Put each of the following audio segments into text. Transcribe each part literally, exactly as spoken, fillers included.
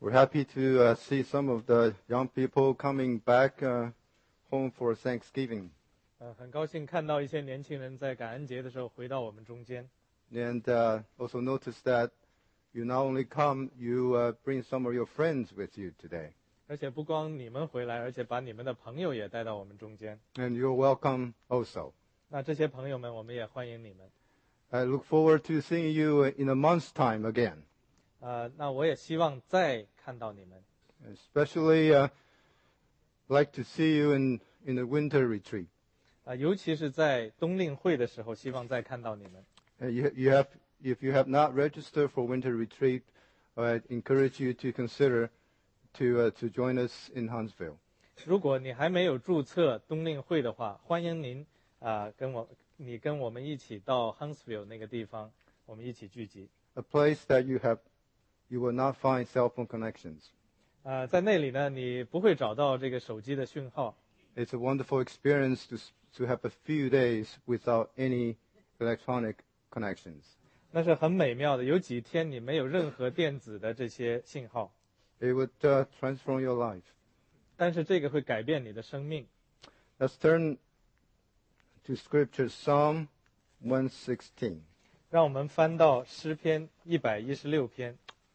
We're happy to uh, see some of the young people coming back uh, home for Thanksgiving. 呃，很高兴看到一些年轻人在感恩节的时候回到我们中间。 And uh, also notice that you not only come, you uh, bring some of your friends with you today. 而且不光你们回来，而且把你们的朋友也带到我们中间。 And you're welcome also. 那这些朋友们，我们也欢迎你们。 I look forward to seeing you in a month's time again. 呃，那我也希望再看到你们。 Especially uh, like to see you in, in a winter retreat. 啊、呃，尤其是在冬令会的时候，希望再看到你们。 Uh, you, you have, if you have not registered for winter retreat, I encourage you to consider to uh, to join us in Huntsville. 如果你还没有注册冬令会的话，欢迎您啊、呃，跟我你跟我们一起到 Huntsville 那个地方，我们一起聚集。 A place that you have, you will not find cell phone connections. 呃，在那里呢，你不会找到这个手机的讯号。 It's a wonderful experience to to have a few days without any electronic connections. 那是很美妙的，有几天你没有任何电子的这些信号。 It would uh, transform your life. 但是这个会改变你的生命。 Let's turn to Scripture, Psalm one sixteen. 让我们翻到诗篇一百一十六篇。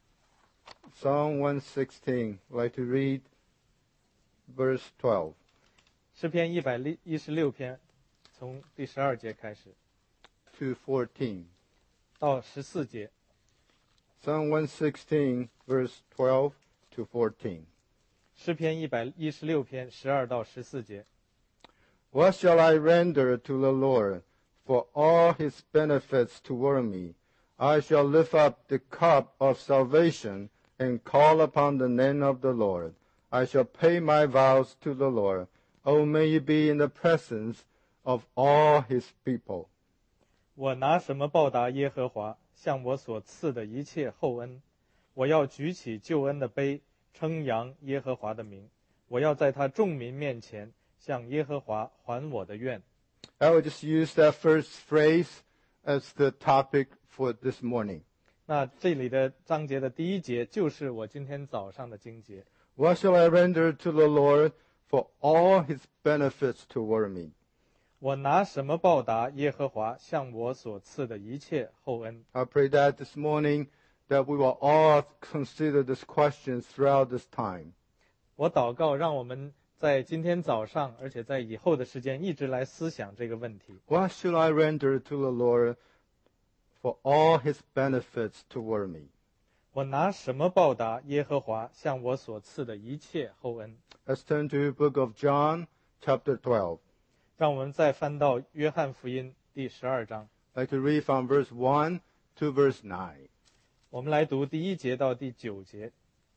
Psalm one sixteen. I'd like to read verse twelve. 诗篇一百一十六篇，从第十二节开始。 To fourteen. 到十四节。 Psalm one sixteen, verse twelve to fourteen. 诗篇一百一十六篇十二到十四节。 What shall I render to the Lord for all his benefits toward me? I shall lift up the cup of salvation and call upon the name of the Lord. I shall pay my vows to the Lord. Oh, may you be in the presence of all his people. 我拿什么报答耶和华向我所赐的一切厚恩？我要举起救恩的杯，称扬耶和华的名。我要在他众民面前向耶和华还我的愿。 I will just use that first phrase as the topic for this morning. 那这里的章节的第一节就是我今天早上的经节。 What shall I render to the Lord for all his benefits toward me? 我拿什么报答耶和华向我所赐的一切厚恩？ I pray that this morning that we will all consider this question throughout this time. 我祷告，让我们在今天早上，而且在以后的时间，一直来思想这个问题。 What should I render to the Lord for all his benefits toward me? 我拿什么报答耶和华向我所赐的一切厚恩？ Let's turn to the book of John, chapter twelve. 让我们再翻到约翰福音第十二章。 I'd like to read from verse one to verse nine. 我们来读第一节到第九节。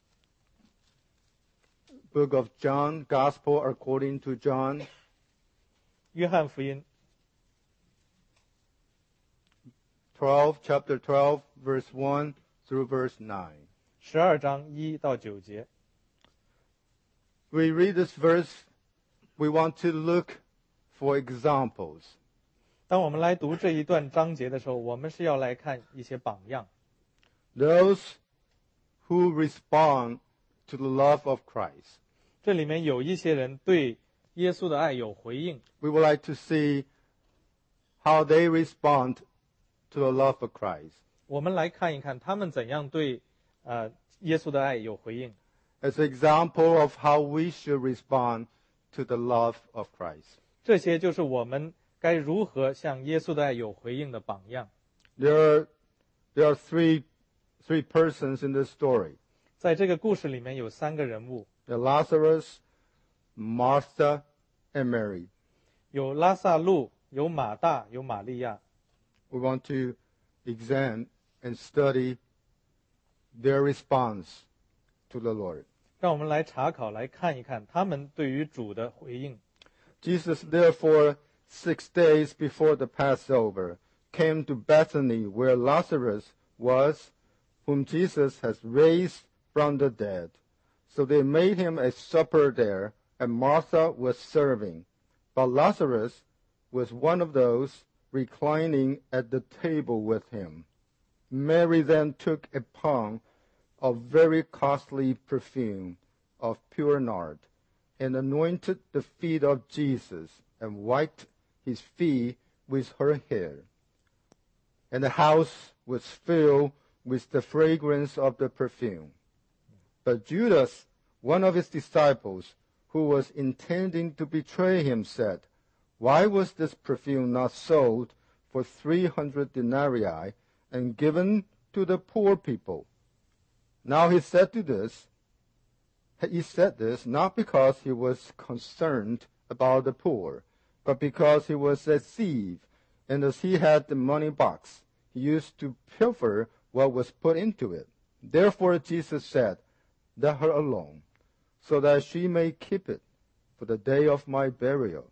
Book of John, Gospel according to John. 约翰福音 twelve, chapter twelve, verse one through verse nine. 十二章一到九节。 We read this verse, we want to look for examples. 当我们来读这一段章节的时候，我们是要来看一些榜样。 Those who respond to the love of Christ. 这里面有一些人对耶稣的爱有回应。 We would like to see how they respond to the love of Christ. 我们来看一看他们怎样对呃耶稣的爱有回应。 As an example of how we should respond to the love of Christ. 这些就是我们该如何向耶稣的爱有回应的榜样。 There are, there are three, three persons in this story. 在这个故事里面有三个人物， Lazarus, Martha, and Mary. 有拉撒路，有马大，有玛利亚。 We want to examine and study their response to the Lord. 让我们来查考，来看一看他们对于主的回应。 Jesus, therefore, six days before the Passover, came to Bethany where Lazarus was, whom Jesus has raised from the dead. So they made him a supper there, and Martha was serving. But Lazarus was one of those reclining at the table with him. Mary then took upon a very costly perfume of pure nard, and anointed the feet of Jesus, and wiped his feet with her hair. And the house was filled with the fragrance of the perfume. But Judas, one of his disciples, who was intending to betray him, said, "Why was this perfume not sold for three hundred denarii and given to the poor people?" Now he said to this, he said this not because he was concerned about the poor, but because he was a thief, and as he had the money box, he used to pilfer what was put into it. Therefore Jesus said, "Let her alone, so that she may keep it for the day of my burial.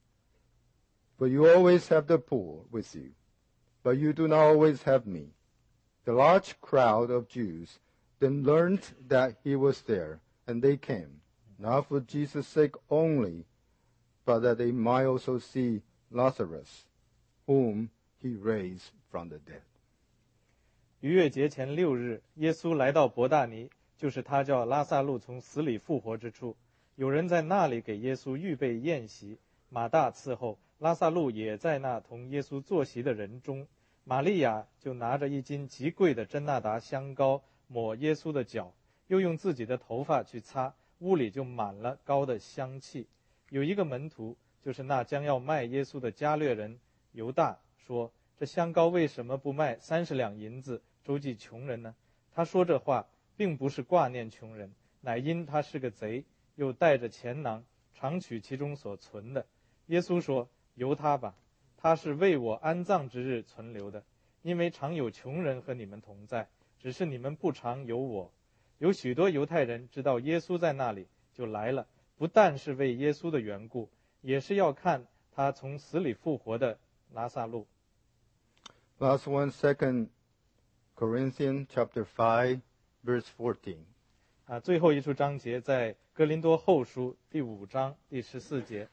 For you always have the poor with you, but you do not always have me." The large crowd of Jews then learned that he was there, and they came, not for Jesus' sake only, but that they might also see Lazarus, whom he raised from the dead. 逾越节前六日，耶稣来到伯大尼，就是他叫拉撒路从死里复活之处。有人在那里给耶稣预备宴席，马大伺候，拉撒路也在那同耶稣坐席的人中。玛利亚就拿着一斤极贵的真纳达香膏抹耶稣的脚，又用自己的头发去擦，屋里就满了膏的香气。有一个门徒，就是那将要卖耶稣的加略人犹大，说：“这香膏为什么不卖三十两银子周济穷人呢？”他说这话并不是挂念穷人，乃因他是个贼，又带着钱囊，常取其中所存的。耶稣说：“由他吧，他是为我安葬之日存留的，因为常有穷人和你们同在，只是你们不常有我。”有许多犹太人知道耶稣在那里，就来了，不但是为耶稣的缘故，也是要看他从死里复活的拉撒路。 Last one, Second Corinthians chapter five, verse fourteen. 啊，最后一处章节在哥林多后书第五章第十四节。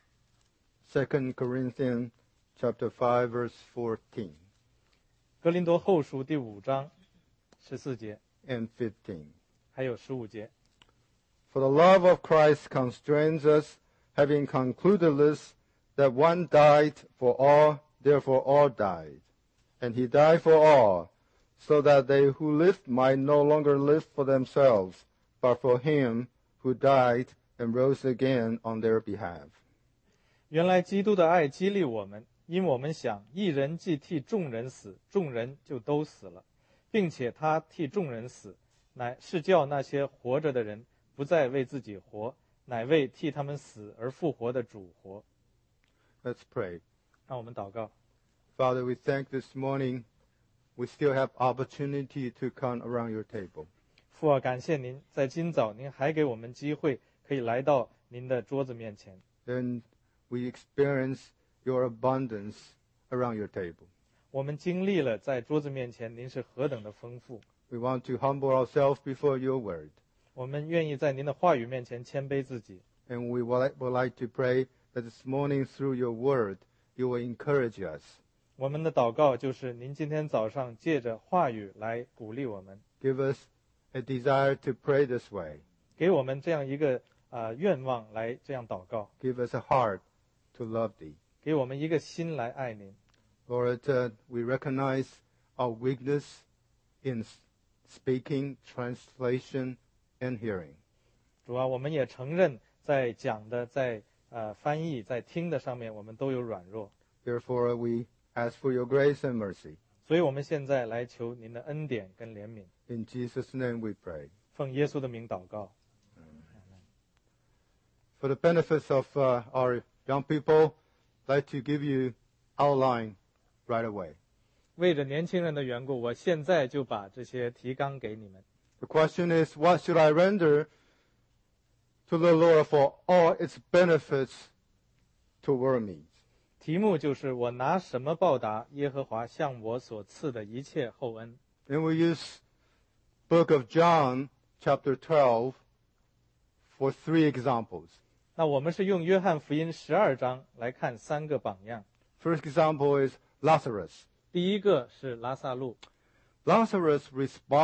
Second Corinthians chapter five, verse fourteen. 哥林多后书第五章十四节 and fifteen. 还有十五节。 For the love of Christ constrains us, having concluded this, that one died for all, therefore all died. And he died for all, so that they who live might no longer live for themselves, but for him who died and rose again on their behalf. 原来基督的爱激励我们，因我们想，一人既替众人死，众人就都死了，并且他替众人死，乃是叫那些活着的人不再为自己活，乃为替他们死而复活的主活。 Let's pray. 让我们祷告。 Father, we thank this morning we still have opportunity to come around your table. 父啊，感谢您，在今早您还给我们机会，可以来到您的桌子面前。 And we experience your abundance around your table. 我们经历了在桌子面前您是何等的丰富。 We want to humble ourselves before your word. 我们愿意在您的话语面前谦卑自己。 And we would would like to pray that this morning through your word, you will encourage us. 我们的祷告就是您今天早上借着话语来鼓励我们， Give us a desire to pray this way. 给我们这样一个呃愿望来这样祷告， Give us a heart to love thee. 给我们一个心来爱您。 Lord, uh, we recognize our weakness in speaking, translation, and hearing. 主啊，我们也承认在讲的、在呃翻译、在听的上面，我们都有软弱。 Therefore, we ask for your grace and mercy. 所以我们现在来求您的恩典跟怜悯， In Jesus' name we pray. 奉耶稣的名祷告。 For the benefits of uh, our young people, I'd like to give you outline right away. 为着年轻人的缘故，我现在就把这些提纲给你们。 The question is, what should I render to the Lord for all its benefits toward me? 题目就是我拿什么报答耶和华向我所赐的一切厚恩。 And we use book of John, chapter twelve, for three examples. 那我们是用约翰福音十二章来看三个榜样。 First example is Lazarus. 第一个是拉撒路， Lazarus respond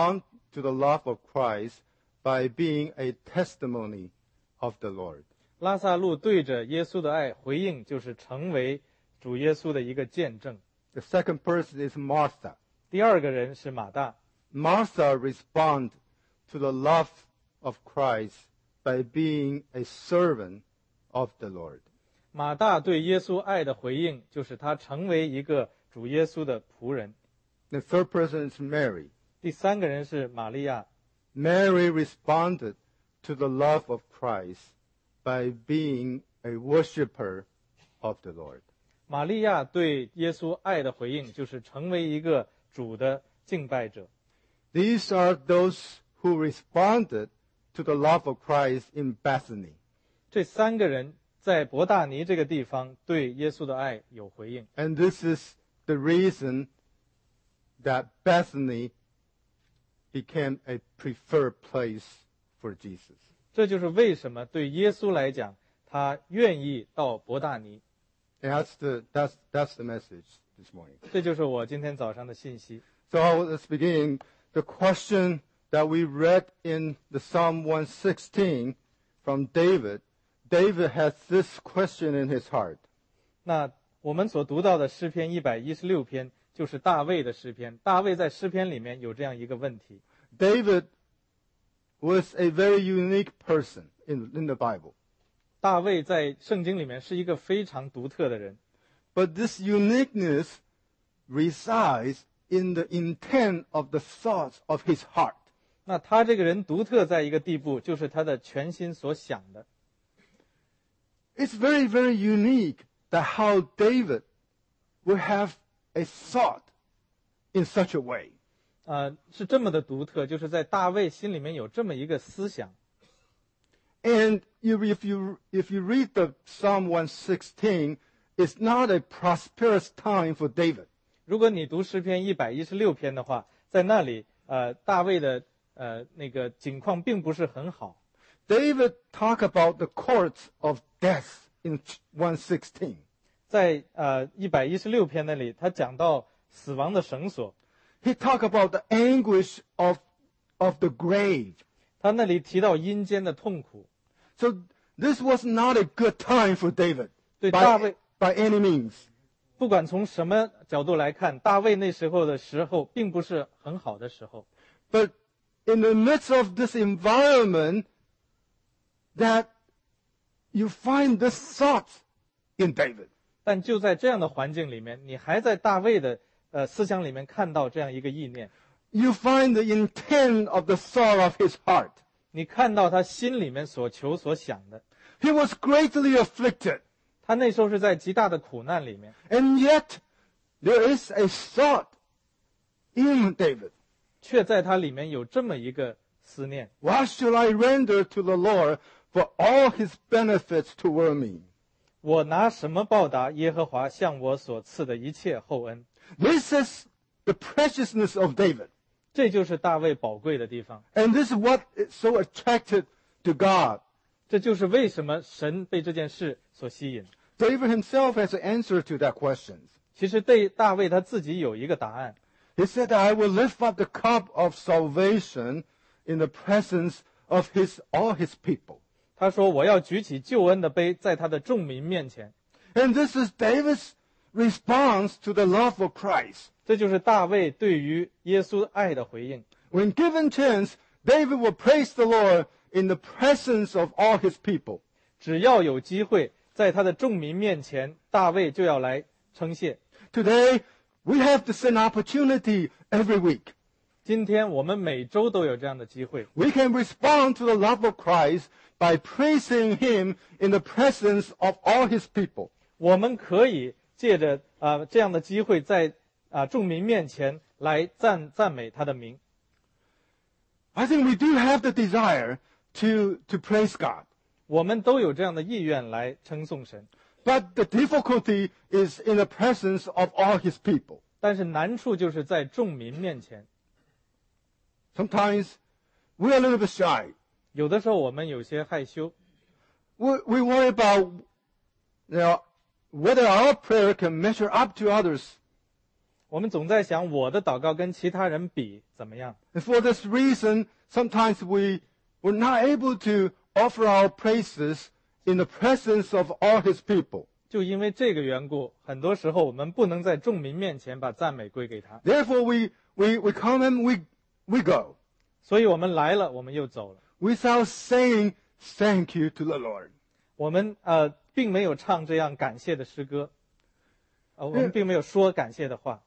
to the love of Christ by being a testimony of the Lord. 拉撒路对着耶稣的爱回应，就是成为主耶稣的一个见证。 The second person is Martha. 第二个人是马大， Martha responded to the love of Christ by being a servant of the Lord. 马大对耶稣爱的回应，就是他成为一个主耶稣的仆人。 The third person is Mary. 第三个人是玛利亚， Mary responded to the love of Christ by being a worshiper of the Lord. 玛利亚对耶稣爱的回应，就是成为一个主的敬拜者。 These are those who responded to the love of Christ in Bethany. 这三个人在伯大尼这个地方对耶稣的爱有回应， And this is the reason that Bethany became a preferred place for Jesus. 这就是为什么对耶稣来讲，他愿意到伯大尼。 And that's the, that's, that's the message this morning. 这就是我今天早上的信息。 So let's begin. The question that we read in the Psalm one sixteen from David, David has this question in his heart. 那我们所读到的诗篇一百一十六篇，就是大卫的诗篇。大卫在诗篇里面有这样一个问题。 David was a very unique person in, in the Bible. 大卫在圣经里面是一个非常独特的人， But this uniqueness resides in the intent of the thoughts of his heart. 那他这个人独特在一个地步，就是他的全心所想的。 It's very, very unique that how David will have a thought in such a way. 呃，是这么的独特，就是在大卫心里面有这么一个思想。 And you, if you if you read the Psalm one sixteen, it's not a prosperous time for David. 如果你读诗篇一百一十六篇的话，在那里，呃，大卫的呃那个境况并不是很好。 David talk about the courts of death in one sixteen. 在呃一百一十六篇那里，他讲到死亡的绳索， He talk about the anguish of of the grave. 他那里提到阴间的痛苦。 So this was not a good time for David 对大 by, 卫， by any means. 不管从什么角度来看，大卫那时候的时候并不是很好的时候。 But in the midst of this environment, that you find this thought in David. 但就在这样的环境里面，你还在大卫的呃思想里面看到这样一个意念， You find the intent of the thought of his heart. 你看到他心里面所求所想的。 He was greatly afflicted, 他那时候是在极大的苦难里面， and yet there is a thought in David. 却在他里面有这么一个思念： What shall I render to the Lord for all his benefits toward me? 我拿什么报答耶和华向我所赐的一切厚恩？ This is the preciousness of David. 这就是大卫宝贵的地方， And this is what is so attracted to God. 这就是为什么神被这件事所吸引。 David himself has an answer to that question. 其实对大卫他自己有一个答案， He said, I will lift up the cup of salvation in the presence of his all his people. 他说：“我要举起救恩的杯，在他的众民面前。” And this is David's response to the love of Christ. 这就是大卫对于耶稣爱的回应。 When given chance, David will praise the Lord in the presence of all his people. 只要有机会，在他的众民面前，大卫就要来称谢。 Today, we have the same opportunity every week. 今天我们每周都有这样的机会， We can respond to the love of Christ by praising him in the presence of all his people. 我们可以借着啊、呃、这样的机会在，在啊众民面前来赞赞美他的名。 I think we do have the desire to, to praise God. 我们都有这样的意愿来称颂神， But the difficulty is in the presence of all his people. 但是难处就是在众民面前， Sometimes we are a little bit shy. 有的时候我们有些害羞， We, we worry about, you know, whether our prayer can measure up to others. 我们总在想我的祷告跟其他人比怎么样。 And for this reason, sometimes we were not able to offer our praises in the presence of all his people. 就因为这个缘故，很多时候我们不能在众民面前把赞美归给他。 Therefore, we, we, we come and we, we go 所以我们来了，我们又走了。 without saying thank you to the Lord. 我们呃并没有唱这样感谢的诗歌，呃，我们并没有说感谢的话。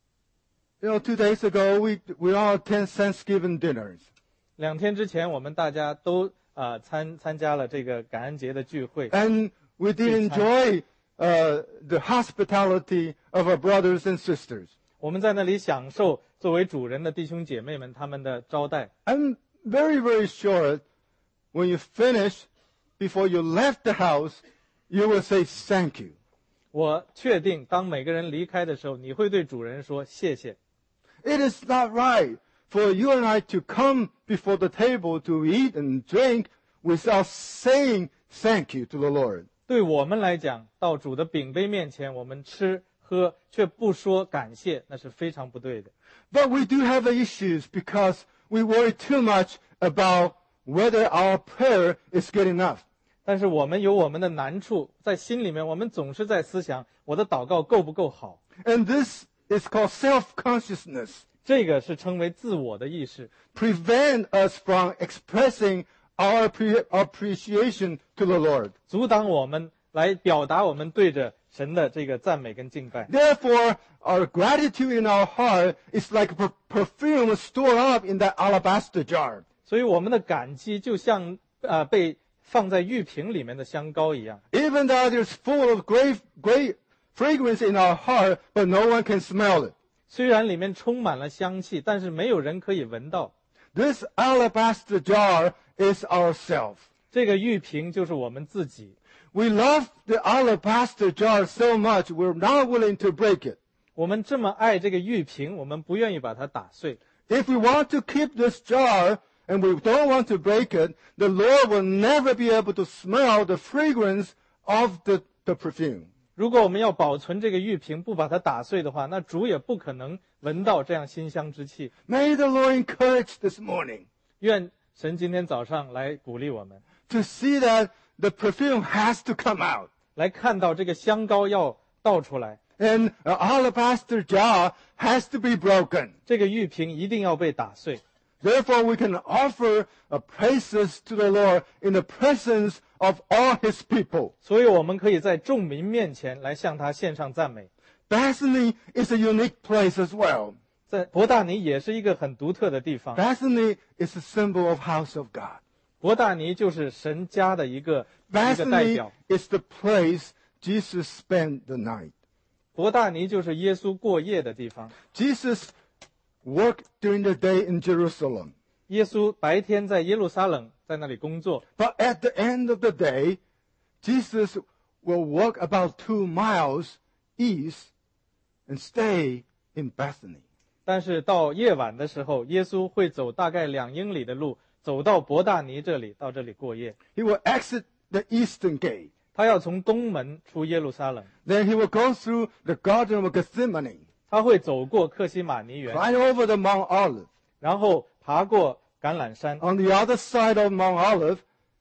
You know, two days ago, we, we all attend Thanksgiving dinners. 两天之前，我们大家都啊、呃、参参加了这个感恩节的聚会， And we did enjoy uh, the hospitality of our brothers and sisters. 我们在那里享受作为主人的弟兄姐妹们他们的招待。 I'm very, very sure when you finish, before you left the house, you will say thank you. 我确定，当每个人离开的时候，你会对主人说谢谢。 It is not right for you and I to come before the table to eat and drink without saying thank you to the Lord. 对我们来讲，到主的饼杯面前，我们吃喝却不说感谢，那是非常不对的。 But we do have issues because we worry too much about whether our prayer is good enough. 但是我们有我们的难处，在心里面，我们总是在思想我的祷告够不够好。 And this is called self-consciousness. 这个是称为自我的意识， Prevent us from expressing our appre- appreciation to the Lord. 阻挡我们来表达我们对着神的这个赞美跟敬拜。 Therefore, our gratitude in our heart is like per- perfume stored up in that alabaster jar. 所以我们的感激就像呃被放在玉瓶里面的香膏一样。 Even though there's full of great, great fragrance in our heart, but no one can smell it. 虽然里面充满了香气，但是没有人可以闻到。 This alabaster jar is ourselves. 这个玉瓶就是我们自己。 We love the alabaster jar so much, we're not willing to break it. 我们这么爱这个玉瓶，我们不愿意把它打碎。 If we want to keep this jar and we don't want to break it, the Lord will never be able to smell the fragrance of the, the perfume. 如果我们要保存这个玉瓶，不把它打碎的话，那主也不可能闻到这样馨香之气。 May the Lord encourage this morning 愿神今天早上来鼓励我们， to see that the perfume has to come out. 来看到这个香膏要倒出来， And an alabaster jar has to be broken. 这个玉瓶一定要被打碎。 Therefore, we can offer uh, praises to the Lord in the presence of all his people. 所以我们可以在众民面前来向他献上赞美。 Bethany is a unique place as well. 在伯大尼也是一个很独特的地方， Bethany is a symbol of house of God. 伯大尼就是神家的一个一个代 Bethany 表， is the place Jesus spent the night. 伯大尼就是耶稣过夜的地方。 Jesus worked during the day in Jerusalem. 耶稣白天在耶路撒冷，在那里工作， But at the end of the day, Jesus will walk about two miles east and stay in Bethany. 但是到夜晚的时候，耶稣会走大概两英里的路，走到伯大尼这里，到这里过夜。 He will exit the eastern gate. 他要从东门出耶路撒冷， Then he will go through the Garden of Gethsemane, 他会走过克西马尼园， climb over the Mount Olive. 然后爬过橄榄山， On the other side of Mount Olive,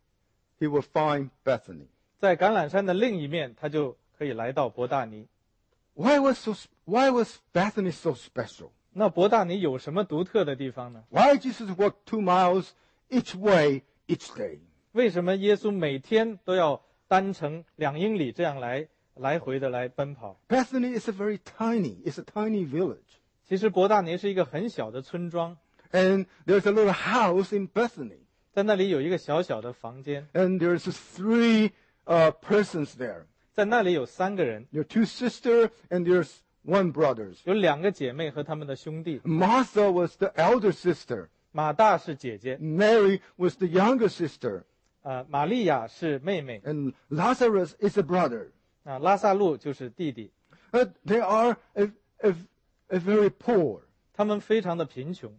he will find Bethany. 在橄榄山的另一面，他就可以来到伯大尼。 Why was so? Why was Bethany so special? 那伯大尼有什么独特的地方呢？ Why Jesus walked two miles each way each day? 为什么耶稣每天都要单程两英里这样来来回的来奔跑？ Bethany is a very tiny. It's a tiny village, 其实伯大尼是一个很小的村庄， and there's a little house in Bethany, 在那里有一个小小的房间， and there's three uh, persons there. 在那里有三个人， There are two sisters, and there's one brother. 有两个姐妹和他们的兄弟。 Martha was the elder sister. 马大是姐姐， Mary was the younger sister, 呃，玛利亚是妹妹， and Lazarus is a brother. 啊，拉萨路就是弟弟。 But they are a, a, a very poor. 他们非常的贫穷，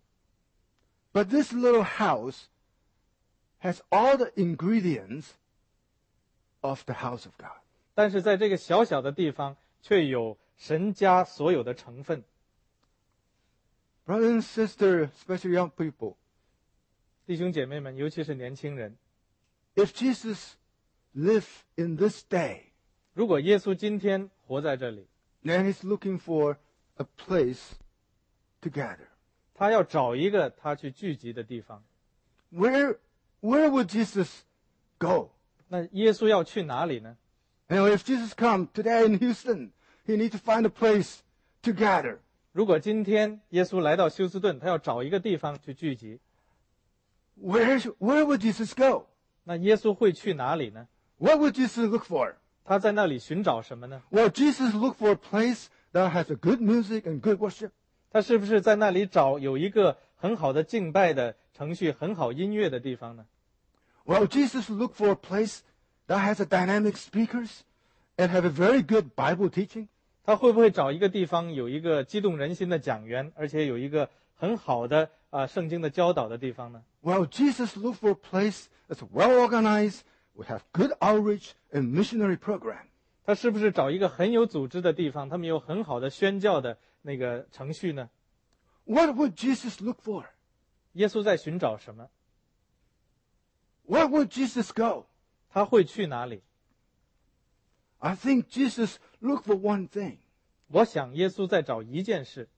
But this little house has all the ingredients of the house of God. 但是在这个小小的地方，却有神家所有的成分。 Brothers and sisters, especially young people, 弟兄姐妹们，尤其是年轻人， if Jesus lived in this day, 如果耶稣今天活在这里， then he's looking for a place to gather. 他要找一个他去聚集的地方。 Where, where would Jesus go? 那耶稣要去哪里呢？ You know, if Jesus come today in Houston, he needs to find a place to gather. 如果今天耶稣来到休斯顿，他要找一个地方去聚集， Where, where would Jesus go? 那耶稣会去哪里呢？ What would Jesus look for? 他在那里寻找什么呢？ Well, Jesus looked for a place that has a good music and good worship. 他是不是在那里找有一个很好的敬拜的程序、很好音乐的地方呢？ Well, Jesus looked for a place that has a dynamic speakers and have a very good Bible teaching. 他会不会找一个地方有一个激动人心的讲员，而且有一个很好的啊、呃、圣经的教导的地方呢？ Well, Jesus looked for a place that's well organized, will have good outreach and missionary program. 他是不是找一个很有组织的地方，他们有很好的宣教的那个程序呢？ What would Jesus look for? 耶稣在寻找什么？ Where would Jesus go? 他会去哪里？ I think Jesus looked for one thing, 我想耶稣在找一件事，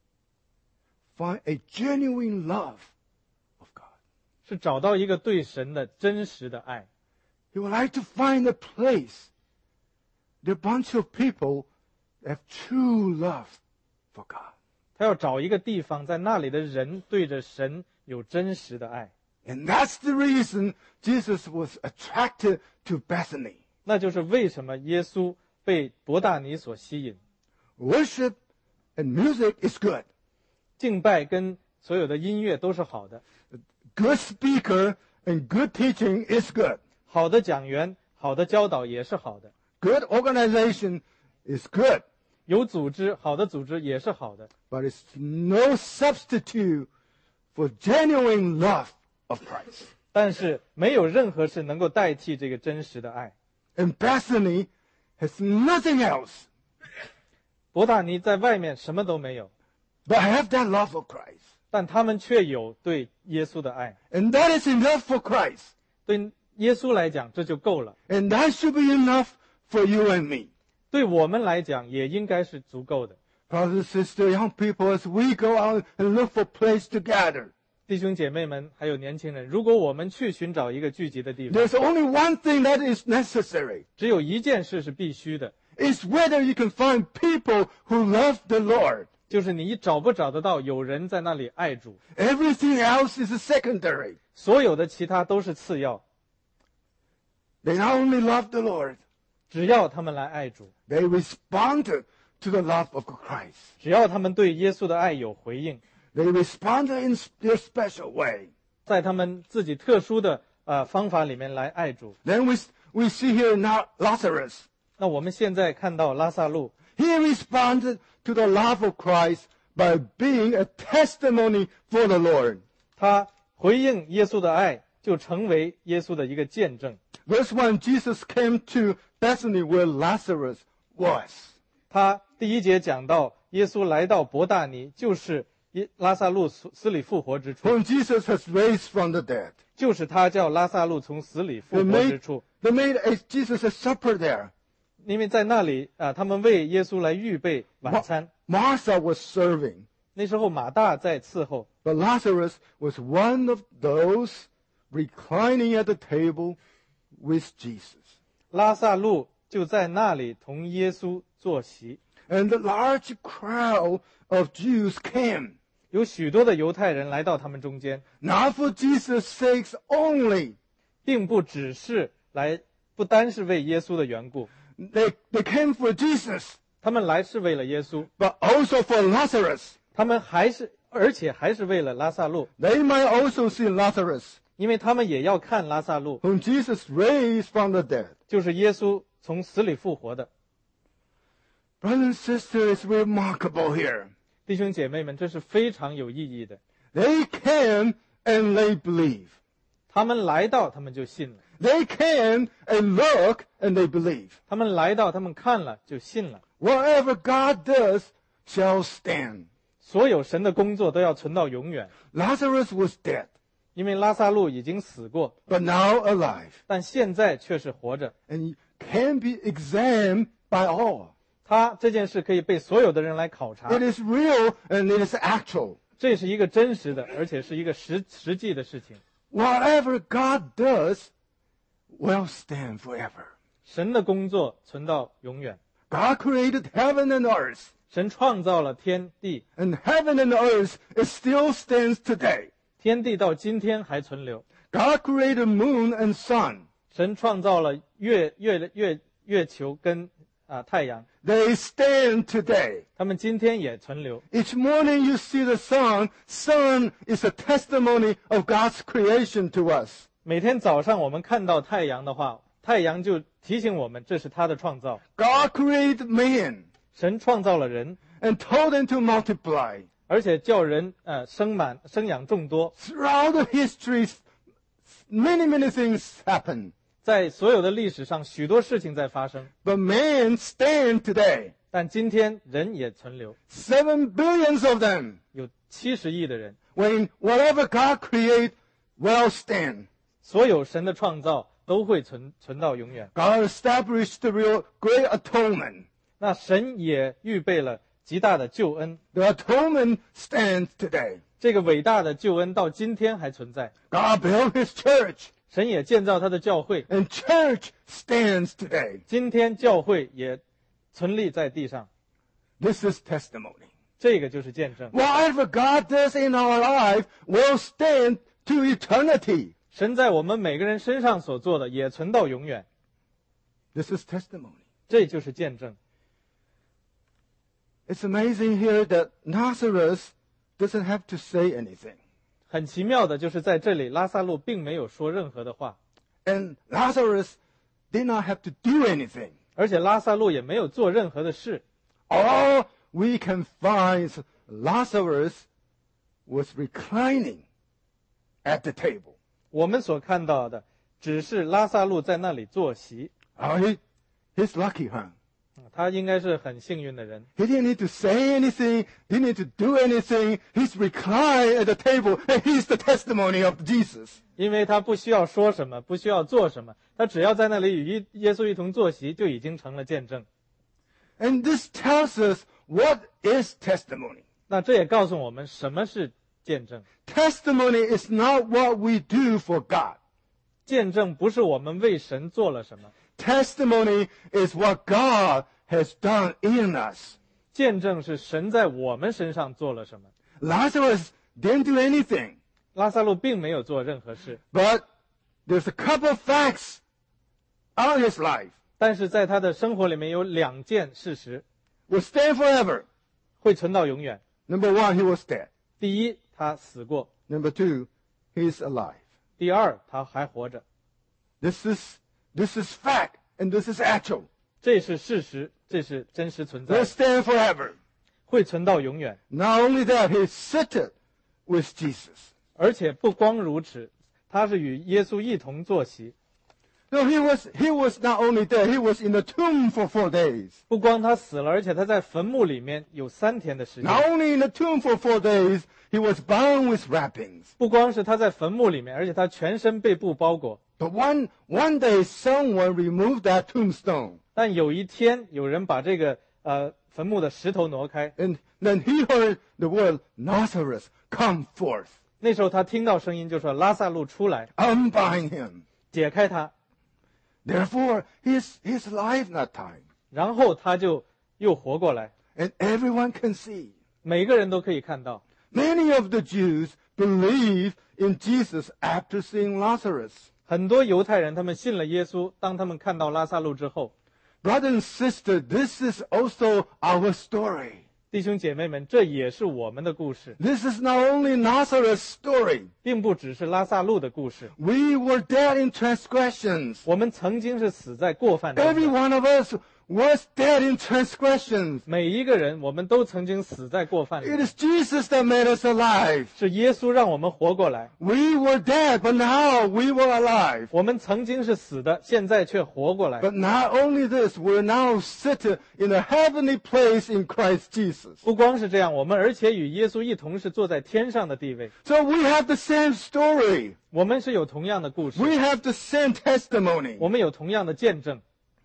find a genuine love of God. 是找到一个对神的真实的爱。 He would like to find a place, the bunch of people that have true love for God. 他要找一个地方，在那里的人对着神有真实的爱。 And that's the reason Jesus was attracted to Bethany. 那就是为什么耶稣被伯大尼所吸引。 Worship and music is good. 敬拜跟所有的音乐都是好的， Good speaker and good teaching is good. 好的讲员、好的教导也是好的， Good organization is good. 有组织、好的组织也是好的， But it's no substitute for genuine love of Christ. 但是没有任何事能够代替这个真实的爱。 And Bethany has nothing else 伯大尼在外面什么都没有， but have that love of Christ. 但他们却有对耶稣的爱。 And that is enough for Christ. 对耶稣来讲，这就够了； And that should be enough for you and me. 对我们来讲，也应该是足够的。 Brothers and sisters, young people, as we go out and look for a place to gather, 弟兄姐妹们，还有年轻人，如果我们去寻找一个聚集的地方， there's only one thing that is necessary. 只有一件事是必须的， It's whether you can find people who love the Lord. 就是你找不找得到有人在那里爱主， Everything else is secondary. 所有的其他都是次要。 They not only love the Lord, 只要他们来爱主， they responded to the love of Christ. 只要他们对耶稣的爱有回应， They responded in their special way. 在他们自己特殊的呃方法里面来爱主。 Then we, we see here now Lazarus. 那我们现在看到拉萨路， He responded to the love of Christ by being a testimony for the Lord. 他回应耶稣的爱，就成为耶稣的一个见证。 Verse one, Jesus came to Bethany where Lazarus was. 他第一节讲到耶稣来到伯大尼，就是耶拉萨路死死里复活之处， Whom Jesus has raised from the dead. 就是他叫拉萨路从死里复 They 活之 made, 处。 they made a, Jesus a supper there. 因为在那里啊，他们为耶稣来预备晚餐。 Martha was serving, 那时候马大在伺候， but Lazarus was one of those reclining at the table with Jesus. 拉萨路就在那里同耶稣坐席。 And the large crowd of Jews came, 有许多的犹太人来到他们中间， not for Jesus' sakes only. 并不只是来，不单是为耶稣的缘故， They, they came for Jesus, 他们来是为了耶稣， but also for Lazarus. 他们还是，而且还是为了拉萨路， They might also see Lazarus, 因为他们也要看拉萨路， whom Jesus raised from the dead. 就是耶稣从死里复活的。 Brothers and sisters, it's remarkable here. 弟兄姐妹们，这是非常有意义的。 They came and they believe. 他们来到，他们就信了； They came and look and they believe. 他们来到，他们看了就信了。 Whatever God does shall stand. 所有神的工作都要存到永远。 Lazarus was dead, 因为拉撒路已经死过， but now alive, 但现在却是活着。 and can be examined by all. 他这件事可以被所有的人来考察， It is real and it is actual. 这是一个真实的，而且是一个实实际的事情。 Whatever God does will stand forever. 神的工作存到永远。 God created heaven and earth, 神创造了天地， and heaven and earth it still stands today. 天地到今天还存留。 God created moon and sun. 神创造了月月月月球跟啊、太阳， They stand today. 他们今天也存留。 Each morning you see the sun. Sun is a testimony of God's creation to us. 每天早上我们看到太阳的话，太阳就提醒我们这是他的创造。 God created man 神创造了人， and told them to multiply. 而且叫人呃生满生养众多。 Throughout the history, many, many things happen. 在所有的历史上，许多事情在发生， But man stand today. 但今天人也存留， Seven billions of them. 有七十亿的人。 When whatever God create will stand. 所有神的创造都会存存到永远。 God established the real great atonement. 那神也预备了极大的救恩， The atonement stands today. 这个伟大的救恩到今天还存在。 God built his church, 神也建造他的教会， and church stands today. 今天教会也存立在地上， This is testimony. 这个就是见证。 Whatever God does in our life will stand to eternity. 神在我们每个人身上所做的也存到永远， This is testimony. 这就是见证。 It's amazing here that Lazarus doesn't have to say anything. 很奇妙的就是在这里，拉撒路并没有说任何的话， And Lazarus did not have to do anything. 而且拉撒路也没有做任何的事。 All we can find is Lazarus was reclining at the table. 我们所看到的只是拉撒路在那里坐席， Oh, he, he's lucky, huh? 他应该是很幸运的人。 He didn't need to say anything, didn't need to do anything. He's reclined at the table, and he's the testimony of Jesus. 因为他不需要说什么，不需要做什么，他只要在那里与耶稣一同坐席，就已经成了见证。 And this tells us what is testimony. 那这也告诉我们什么是见证。 Testimony is not what we do for God. 见证不是我们为神做了什么， Testimony is what God has done in us. 见证是神在我们身上做了什么。 Lazarus didn't do anything, 拉撒路并没有做任何事， but there's a couple of facts on his life. 但是在他的生活里面有两件事实 Will stand forever. 会存到永远。 Number one, he was dead. 第一，他死过； Number two, he's alive. 第二，他还活着。 This is this is fact, and this is actual. 这是事实，这是真实存在 Will 的， stand forever. 会存到永远。 Not only that, he seated with Jesus. 而且不光如此，他是与耶稣一同坐席。 No, he was he was not only there, he was in the tomb for four days. 不光他死了，而且他在坟墓里面有三天的时 Not 间。 only in the tomb for four days, he was bound with wrappings. 不光是他在坟墓里面，而且他全身被布包裹。 But one one day, someone removed that tombstone, 但有一天，有人把这个呃坟墓的石头挪开， and then he heard the word Lazarus, come forth. 那时候他听到声音，就说：“拉萨路出来， Unbind him. 解开他。” Therefore, he's he's alive that time, 然后他就又活过来， and everyone can see. 每个人都可以看到。 Many of the Jews believe in Jesus after seeing Lazarus. 很多犹太人他们信了耶稣，当他们看到拉萨路之后， Brother and sister, this is also our story. 弟兄姐妹们，这也是我们的故事， This is not only Lazarus' story. 并不只是拉萨路的故事。 We were dead in transgressions. 我们曾经是死在过犯当 Every 中， one of us was dead in transgressions. 每一个人，我们都曾经死在过犯里 It is Jesus that made us alive. 是耶稣让我们活过来。 We were dead, but now we were alive. 我们曾经是死的，现在却活过来。 But not only this, we're now seated in a heavenly place in Christ Jesus. 不光是这样，我们而且与耶稣一同是坐在天上的地位。 So we have the same story. 我们是有同样的故事， We have the same testimony. 我们有同样的见证。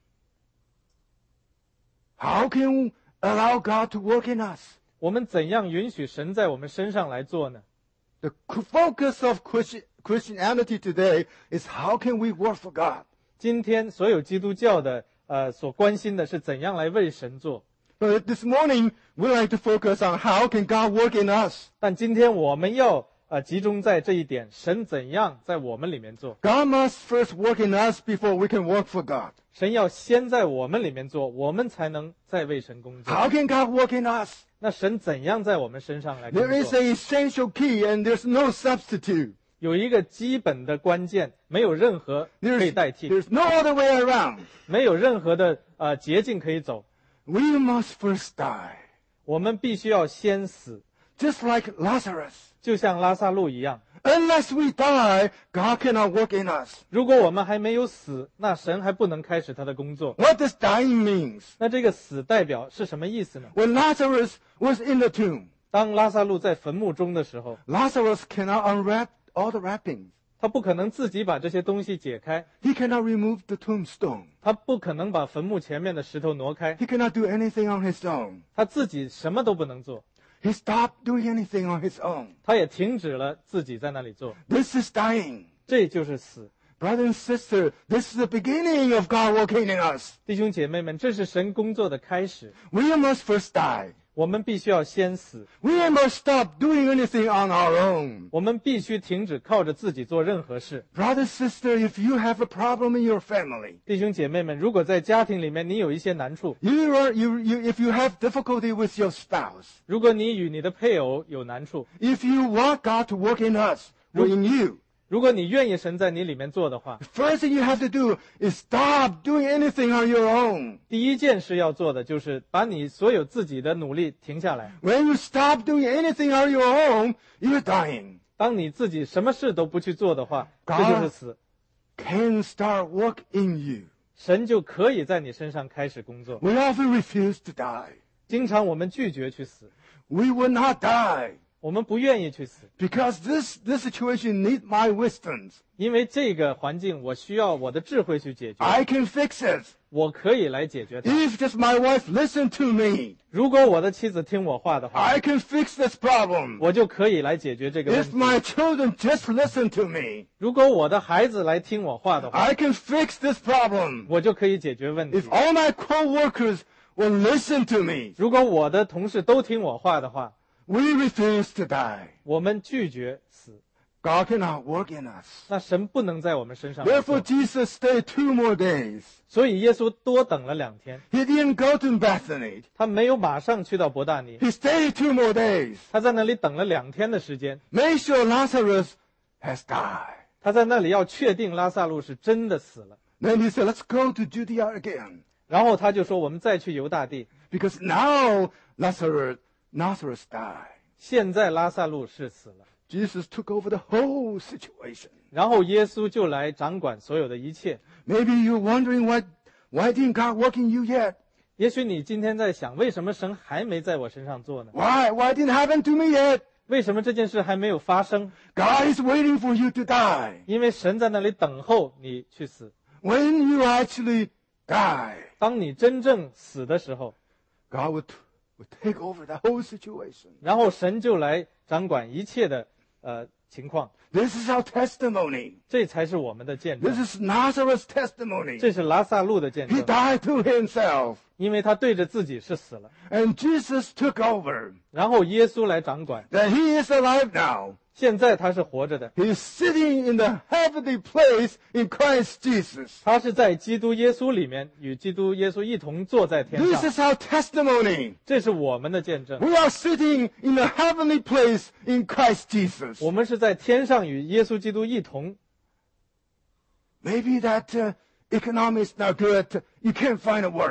How can we allow God to work in us? 我们怎样允许神在我们身上来做呢？ The focus of Christi- Christianity today is how can we work for God? 今天所有基督教的呃所关心的是怎样来为神做。 But this morning, we like to focus on how can God work in us. 但今天我们要呃集中在这一点，神怎样在我们里面做。 God must first work in us before we can work for God. 神要先在我们里面做，我们才能再为神工作。 How can God work in us? 那神怎样在我们身上来工 There is 作？ an essential key and there's no substitute. 有一个基本的关键，没有任何可以 There's, 代替， there's no other way around. 没有任何的呃捷径可以走。 We must first die. 我们必须要先死， Just like Lazarus. 就像拉萨路一样。 Unless we die, God cannot work in us. 如果我们还没有死，那神还不能开始他的工作。 What does dying mean? 那这个死代表是什么意思呢？ When Lazarus was in the tomb, 当拉萨路在坟墓中的时候， Lazarus cannot unwrap all the wrappings. 他不可能自己把这些东西解开， He cannot remove the tombstone. 他不可能把坟墓前面的石头挪开， He cannot do anything on his own. 他自己什么都不能做， He stopped doing anything on his own. 他也停止了自己在那里做。 This is dying. 这就是死。 Brother and sister, this is the beginning of God working in us. 弟兄姐妹们，这是神工作的开始。 We must first die. 我们必须要先死， We must stop doing anything on our own. 我们必须停止靠着自己做任何事。 Brother, sister, if you have a problem in your family, 弟兄姐妹们，如果在家庭里面你有一些难处， you are, you, you, if you have difficulty with your spouse, 如果你与你的配偶有难处， if you want God to work in us or in you, 如果你愿意神在你里面做的话， the first thing you have to do is stop doing anything on your own. 第一件事要做的就是把你所有自己的努力停下来。 When you stop doing anything on your own, you're dying. 当你自己什么事都不去做的话，这就是死。 Can start work in you. 神就可以在你身上开始工作。 We often refuse to die. 经常我们拒绝去死， We will not die 我们不愿意去死， because this, this situation needs my wisdom. 因为这个环境我需要我的智慧去解决， I can fix it. 我可以来解决它。 If just my wife listen to me, 如果我的妻子听我话的话， I can fix this problem. 我就可以来解决这个问 If 题。 my children just listen to me, 如果我的孩子来听我话的话， I can fix this problem. 我就可以解决问题 If。all my co-workers will listen to me, 如果我的同事都听我话的话， we refuse to die. 我们拒绝死， God cannot work in us. 那神不能在我们身上来 Therefore, 做。 Jesus stayed two more days. 所以耶稣多等了两天， He didn't go to Bethany. 他没有马上去到伯大尼， He stayed two more days. 他在那里等了两天的时间， Make sure Lazarus has died. 他在那里要确定拉萨路是真的死了。 Then he said, let's go to Judea again. 然后他就说：“我们再去犹大地， Because now Lazarus, Lazarus died. 现在拉萨路是死了。 Jesus took over the whole situation. ” 然后耶稣就来掌管所有的一切。 Maybe you're wondering why, why didn't God work in you yet? 也许你今天在想，为什么神还没在我身上做呢？ Why? Why didn't it happen to me yet? 为什么这件事还没有发生？ God is waiting for you to die. 因为神在那里等候你去死。 When you actually die, 当你真正死的时候， God will, will take over the whole situation. 然后神就来掌管一切的呃情况。 This is our testimony. 这才是我们的见 This 证， is Nazareth's testimony. 这是拉萨路的见 He 证， died to himself. 因为他对着自己是死了， And Jesus took over. 然后耶稣来掌管。 That he is alive now. 现在他是活着的， He is sitting in the heavenly place in Christ Jesus. 他是在基督耶稣里面与基督耶稣一同坐在天 This 上， is our testimony. 这是我们的见证。 We are sitting in the heavenly place in Christ Jesus. 我们是在天上与耶稣基督一同。 Maybe that uh, economy is not good. You can't find a work.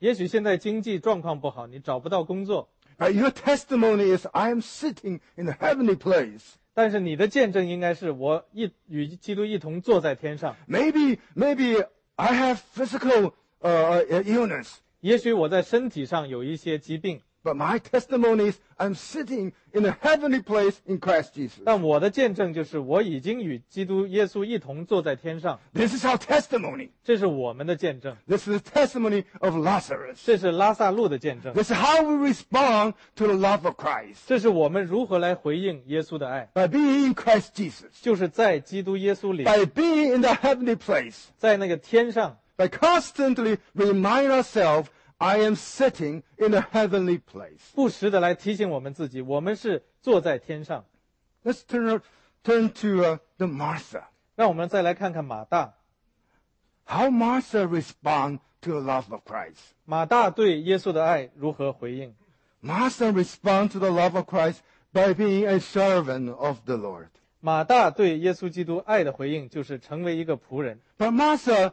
也许现在经济状况不好，你找不到工作， Uh, your testimony is, I am sitting in the heavenly place. 但是你的见证应该是我一与基督一同坐在天上。 Maybe, maybe I have physical uh, illness, 也许我在身体上有一些疾病， but my testimony is, I'm sitting in a heavenly place in Christ Jesus. 但我的见证就是我已经与基督耶稣一同坐在天上， This is our testimony. 这是我们的见证， This is the testimony of Lazarus. 这是拉萨路的见证， This is how we respond to the love of Christ. 这是我们如何来回应耶稣的爱， By being in Christ Jesus. 就是在基督耶稣里， By being in the heavenly place. 在那个天上， By constantly remind ourselves, I am sitting in a heavenly place. 不时的来提醒我们自己，我们是坐在天上。 Let's turn, turn to uh, the Martha. 让我们再来看看马大， How Martha respond to the love of Christ. 马大对耶稣的爱如何回应？ Martha respond to the love of Christ by being a servant of the Lord. 马大对耶稣基督爱的回应就是成为一个仆人。 But Martha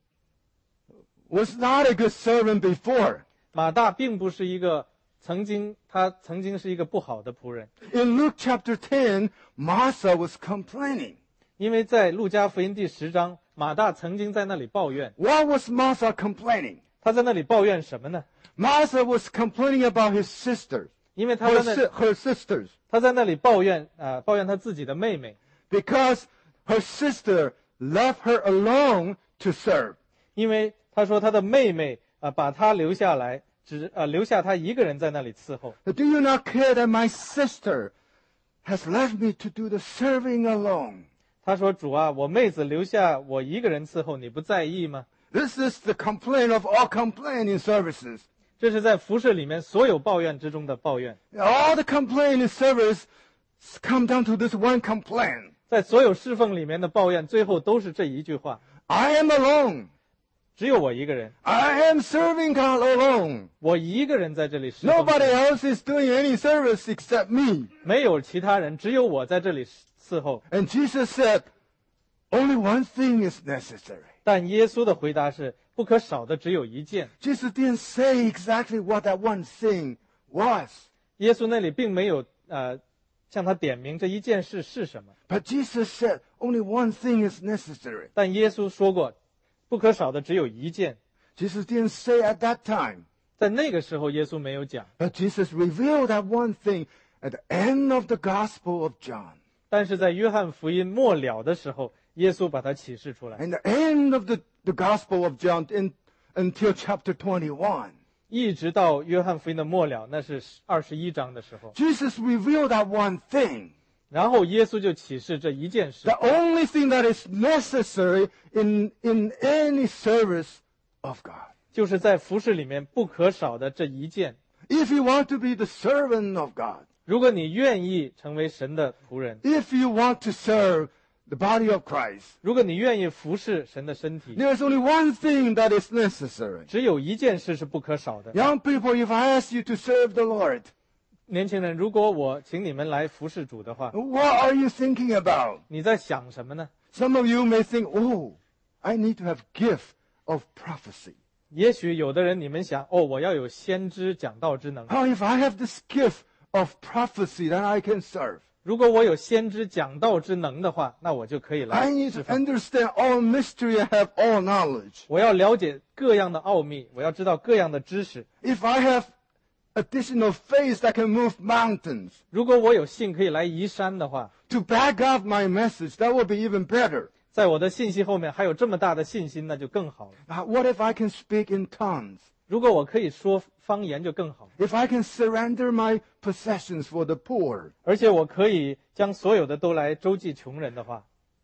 was not a good servant before. 马大并不是一个曾经，他曾经是一个不好的仆人， In Luke chapter ten, Martha was complaining. 因为在路加福音第十章，马大曾经在那里抱怨。 What was Martha complaining? 他在那里抱怨什么呢？ Martha was complaining about his sisters, 因为他 her, 在 si- 那 her sisters, 他在那里抱怨啊、呃，抱怨他自己的妹妹， because her sister left her alone to serve. 因为他说他的妹妹啊、呃、把他留下来，只啊、呃、留下他一个人在那里伺候。 Do you not care that my sister has left me to do the serving alone? 他说：“主啊，我妹子留下我一个人伺候，你不在意吗？” This is the complaint of all complaint in services. 这是在服事里面所有抱怨之中的抱怨， All the complaint in service come down to this one complaint. 在所有侍奉里面的抱怨，最后都是这一句话： I am alone. 只有我一个人， I am serving God alone. 我一个人在这里侍奉 Nobody 神， else is doing any service except me. 没有其他人，只有我在这里伺候。 And Jesus said, only one thing is necessary. 但耶稣的回答是：不可少的只有一件。 Jesus didn't say exactly what that one thing was. 耶稣那里并没有呃向他点明这一件事是什么， But Jesus said, only one thing is necessary. 但耶稣说过，不可少的只有一件。 Jesus didn't say at that time. 在那个时候，耶稣没有讲， But Jesus revealed that one thing at the end of the Gospel of John. 但是在约翰福音末了的时候，耶稣把它启示出来。 And the end of the, the Gospel of John in, until chapter twenty-one. 一直到约翰福音的末了，那是二十一章的时候， Jesus revealed that one thing. 然后耶稣就启示这一件事 The，only thing that is necessary in, in any service of God. 就是在服事里面不可少的这一件。 If you want to be the servant of God, 如果你愿意成为神的仆人， if you want to serve the body of Christ, 如果你愿意服侍神的身体， there's only one thing that is necessary. 只有一件事是不可少的。 Young people, if I ask you to serve the Lord, 年轻人，如果我请你们来服侍主的话， what are you thinking about? 你在想什么呢？ Some of you may think, oh, I need to have gift of prophecy. 也许有的人你们想，哦，我要有先知讲道之能。 Oh, if I have this gift of prophecy, then I can serve. 如果我有先知讲道之能的话，那我就可以 I 来 need 侍 to 奉。 understand all mystery and have all knowledge. 我要了解各样的奥秘，我要知道各样的知识。 If I have additional faith that can move mountains 如果我有信可以来移山的话， to back up my message, that would be even better. 在我的信息后面还有这么大的信心，那就更好了。 Now, what if I can speak in tongues? 如果我可以说方言，就更好。 If I can surrender my possessions for the poor? 而且我可以将所有的都来周济穷人的话，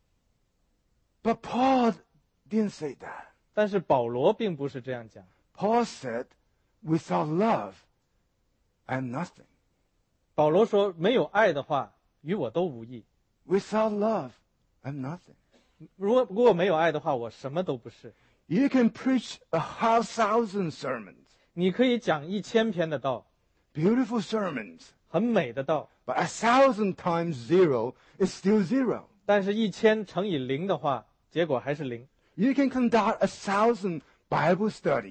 But Paul didn't say that. 但是保罗并不是这样讲。 Paul said, without love, I'm nothing. 保罗说，没有爱的话，与我都无益。 Without love, I'm nothing. 如果如果没有爱的话，我什么都不是。 You can preach a half thousand sermons, 你可以讲一千篇的道， beautiful sermons, 很美的道， but a thousand times zero is still zero. 但是一千乘以零的话，结果还是零。 You can conduct a thousand Bible studies,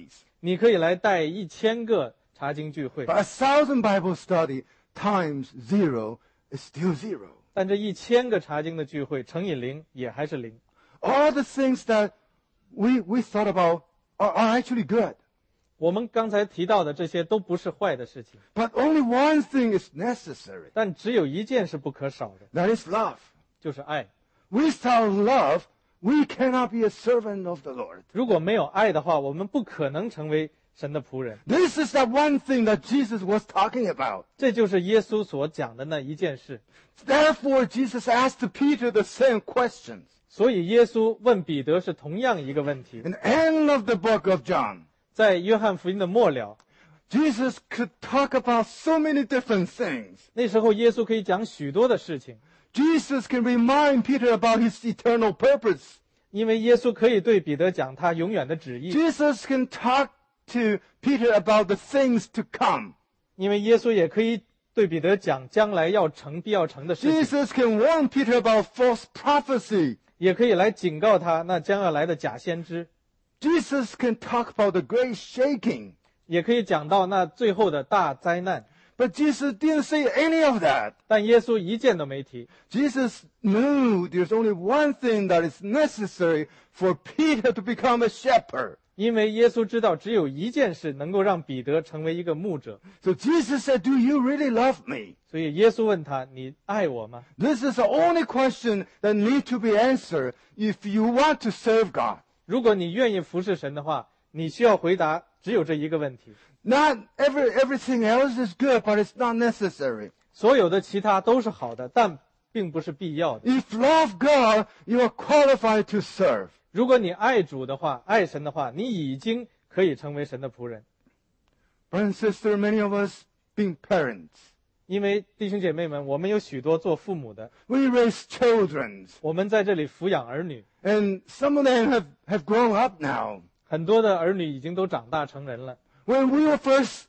你可以来带一千个查经聚会， But a thousand Bible study times zero is still zero. 但这一千个查经的聚会乘以零也还是零。 All the things that we, we thought about are, are actually good. 我们刚才提到的这些都不是坏的事情， But only one thing is necessary. 但只有一件是不可少的， That is love. 就是爱。 Without love, we cannot be a servant of the Lord. 如果没有爱的话，我们不可能成为神的仆人。 This is that one thing that Jesus was talking about. 这就是耶稣所讲的那一件事。 Therefore, Jesus asked Peter the same questions. 所以耶稣问彼得是同样一个问题。 In the end of the book of John, 在约翰福音的末了， Jesus could talk about so many different things. 那时候耶稣可以讲许多的事情， Jesus can remind Peter about his eternal purpose. 因为耶稣可以对彼得讲他永远的旨意， Jesus can talk to Peter about the things to come. 因为耶稣也可以对彼得讲将来要成必要成的事情， Jesus can warn Peter about false prophecy. 也可以来警告他那将要来的假先知， Jesus can talk about the great shaking. 也可以讲到那最后的大灾难。 But Jesus didn't say any of that. 但耶稣一件都没提。 Jesus knew there's only one thing that is necessary for Peter to become a shepherd. 因为耶稣知道只有一件事能够让彼得成为一个牧者， So Jesus said, do you really love me? 所以耶稣问他：“你爱我吗 This is the only question that needs to be answered if you want to serve God.？” 如果你愿意服侍神的话，你需要回答只有这一个问题。 Not every, everything else is good, but it's not necessary. 所有的其他都是好的，但并不是必要的。 If you love God, you are qualified to serve. 如果你爱主的话，爱神的话，你已经可以成为神的仆人。 Brother and sister, many of us being parents, 因为弟兄姐妹们，我们有许多做父母的， we raise children, 我们在这里抚养儿女， and some of them have, have grown up now. 很多的儿女已经都长大成人了。 When we were first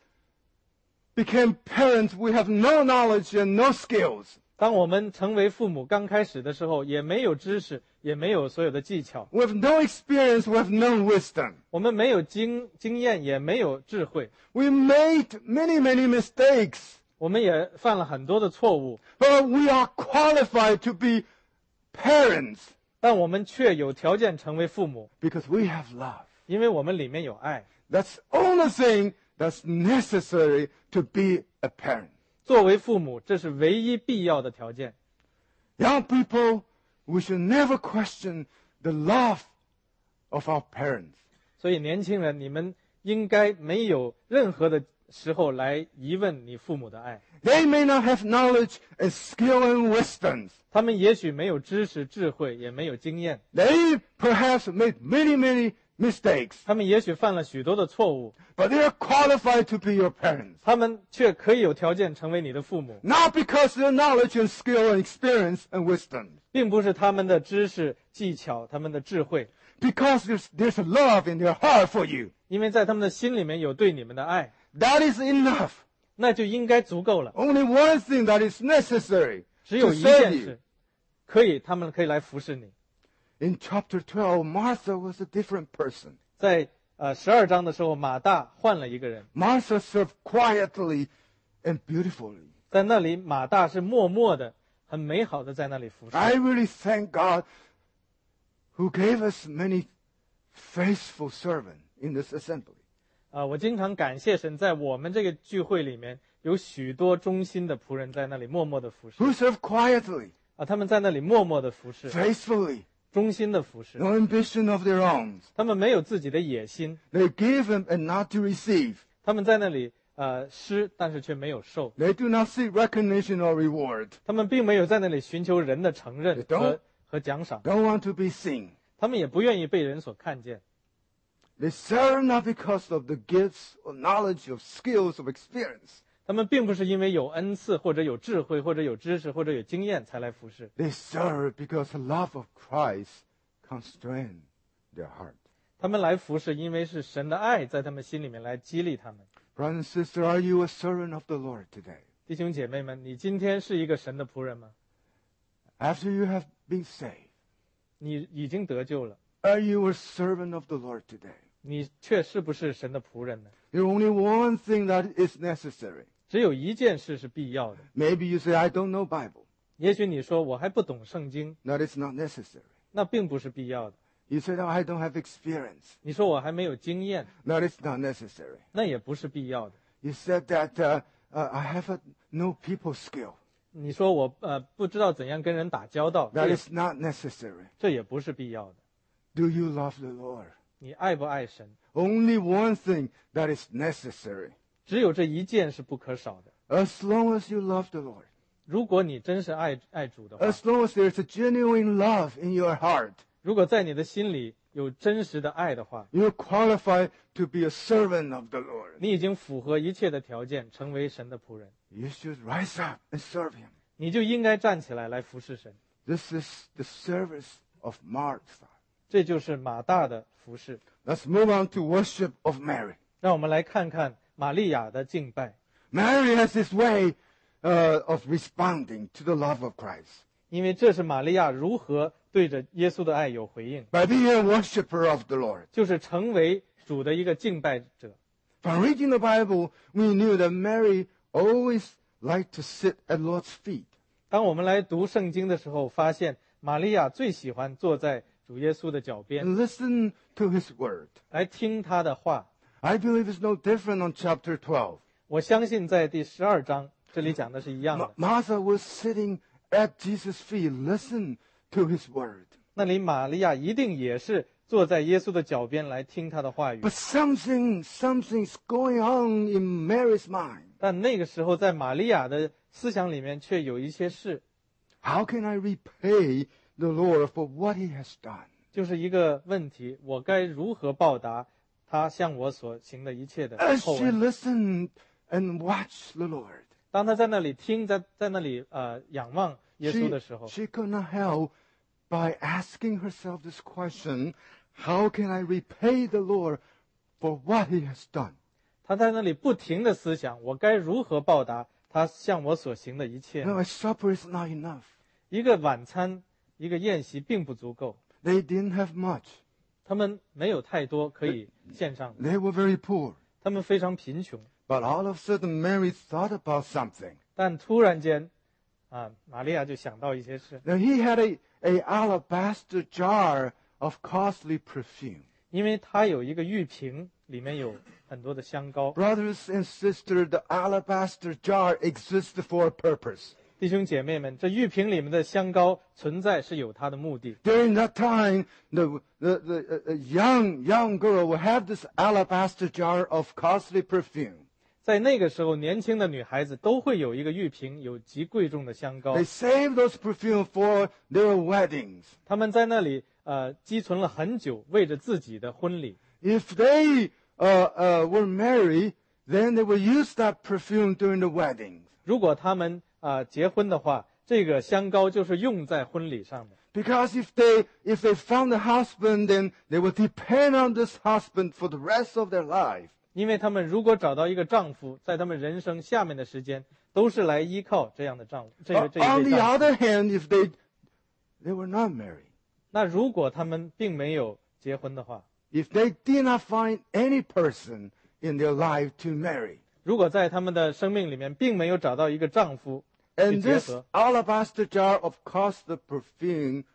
became parents, we have no knowledge and no skills. 当我们成为父母刚开始的时候，也没有知识，也没有所有的技巧， We have no experience, we have no wisdom. 我们没有经经验，也没有智慧， We made many, many mistakes, 我们也犯了很多的错误， but we are qualified to be parents 但我们却有条件成为父母， because we have love. 因为我们里面有爱。 That's the only thing that's necessary to be a parent. 作为父母，这是唯一必要的条件。 Young people, we should never question the love of our parents. 所以年轻人，你们应该没有任何的时候来疑问你父母的爱。 They may not have knowledge and skill and wisdom. 他们也许没有知识、智慧，也没有经验， They perhaps made many, many mistakes, 他们也许犯了许多的错误， but they are qualified to be your parents. 他们却可以有条件成为你的父母， Not because of their knowledge and skill and experience and wisdom, 并不是他们的知识、技巧、他们的智慧， because there's, there's a love in their heart for you. 因为在他们的心里面有对你们的爱， That is enough. 那就应该足够了。 Only one thing that is necessary 只 to 有一 serve 件 you. 事，可以，他们可以来服侍你。 In chapter twelve, Martha was a different person. 在呃十二章的时候，马大换了一个人， Martha served quietly and beautifully. 在那里马大是默默的、很美好的在那里服侍。 I really thank God who gave us many faithful servants in this assembly. 啊、我经常感谢神，在我们这个聚会里面有许多忠心的仆人在那里默默的服侍 Who serve quietly, 啊，他们在那里默默的服侍， faithfully, 忠心的服侍， no ambition of their own. 他们没有自己的野心， They give and, and not to receive. 他们在那里呃施，但是却没有受， They do not seek recognition or reward. 他们并没有在那里寻求人的承认 They don't- 和和奖赏， Don't want to be seen. 他们也不愿意被人所看见。 They serve not because of the gifts or knowledge of skills of experience. 他们并不是因为有恩赐或者有智慧或者有知识或者有经验才来服侍， They serve because the love of Christ constrains their heart. 他们来服侍，因为是神的爱在他们心里面来激励他们。 Brother and sister, are you a servant of the Lord today? 弟兄姐妹们，你今天是一个神的仆人吗？ After you have been saved, 你已经得救了， are you a servant of the Lord today? 你却是不是神的仆人呢？ There's only one thing that is necessary. 只有一件事是必要的。 Maybe you say, I don't know Bible. 也许你说我还不懂圣经， That is not necessary. 那并不是必要的。 You say, oh, I don't have experience. 你说我还没有经验， That is not necessary. 那也不是必要的。 You said that uh, uh, I have a, no people skill. 你说我呃不知道怎样跟人打交道， That 这也 is not necessary. 这也不是必要的。 Do you love the Lord? 你爱不爱神？ Only one thing that is necessary. 只有这一件是不可少的。 As long as you love the Lord, 如果你真是爱爱主的话， as long as there's a genuine love in your heart, 如果在你的心里有真实的爱的话， you're qualified to be a servant of the Lord. 你已经符合一切的条件，成为神的仆人， You should rise up and serve Him. 你就应该站起来来服侍神。 This is the service of Martha. 这就是马大的服侍。 Let's move on to worship of Mary. 让我们来看看玛利亚的敬拜。 Mary has this way uh, of responding to the love of Christ 因为这是玛利亚如何对着耶稣的爱有回应， by being a worshiper of the Lord. 就是成为主的一个敬拜者。 From reading the Bible, we knew that Mary always liked to sit at Lord's feet. 当我们来读圣经的时候，发现玛利亚最喜欢坐在主耶稣的脚边， And listen to His word. 来听他的话。 I believe it's no different on chapter twelve. 我相信在第十二章这里讲的是一样 Ma- 的。 Martha was sitting at Jesus' feet, listen to His word. 那里玛利亚一定也是坐在耶稣的脚边来听他的话语。 But something, something's going on in Mary's mind. 但那个时候，在玛利亚的思想里面却有一些事， How can I repay the Lord for what He has done? 就是一个问题：我该如何报答他向我所行的一切的 As 厚 she 恩？ listened and watched the Lord, 当他在那里听，在在那里呃仰望耶稣 she, 的时候， she could not help by asking herself this question, how can I repay the Lord for what He has done? 他在那里不停的思想：我该如何报答他向我所行的一切 No, 呢？ a supper is not enough. 一个晚餐，一个宴席并不足够， They didn't have much. 他们没有太多可以献上的， They were very poor. 他们非常贫穷。 But all of a sudden, Mary thought about something. 但突然间，啊，玛利亚就想到一些事， Now, he had a, a alabaster jar of costly perfume. 因为他有一个玉瓶，里面有很多的香膏。 Brothers and sisters, the alabaster jar exists for a purpose. 弟兄姐妹们，这玉瓶里面的香膏存在是有它的目的。 During that time, the, the, the uh, young, young girl would have this alabaster jar of costly perfume. 在那个时候，年轻的女孩子都会有一个玉瓶，有极贵重的香膏 They。saved those perfume for their weddings. 他们在那里呃积存了很久，为着自己的婚礼。 If they uh, uh, were married, then they would use that perfume during the wedding. 如果他们啊、呃结婚的话，这个香膏就是用在婚礼上的。 Because if they if they found a husband, then they would depend on this husband for the rest of their life. 因为他们如果找到一个丈夫，在他们人生下面的时间，都是来依靠这样的丈夫，这个这一 On 位 the 丈夫。 other hand, if they they were not married, 那如果他们并没有结婚的话， if they did not find any person in their life to marry, 如果在他们的生命里面并没有找到一个丈夫去 and 结 this 合， alabaster jar of costly perfume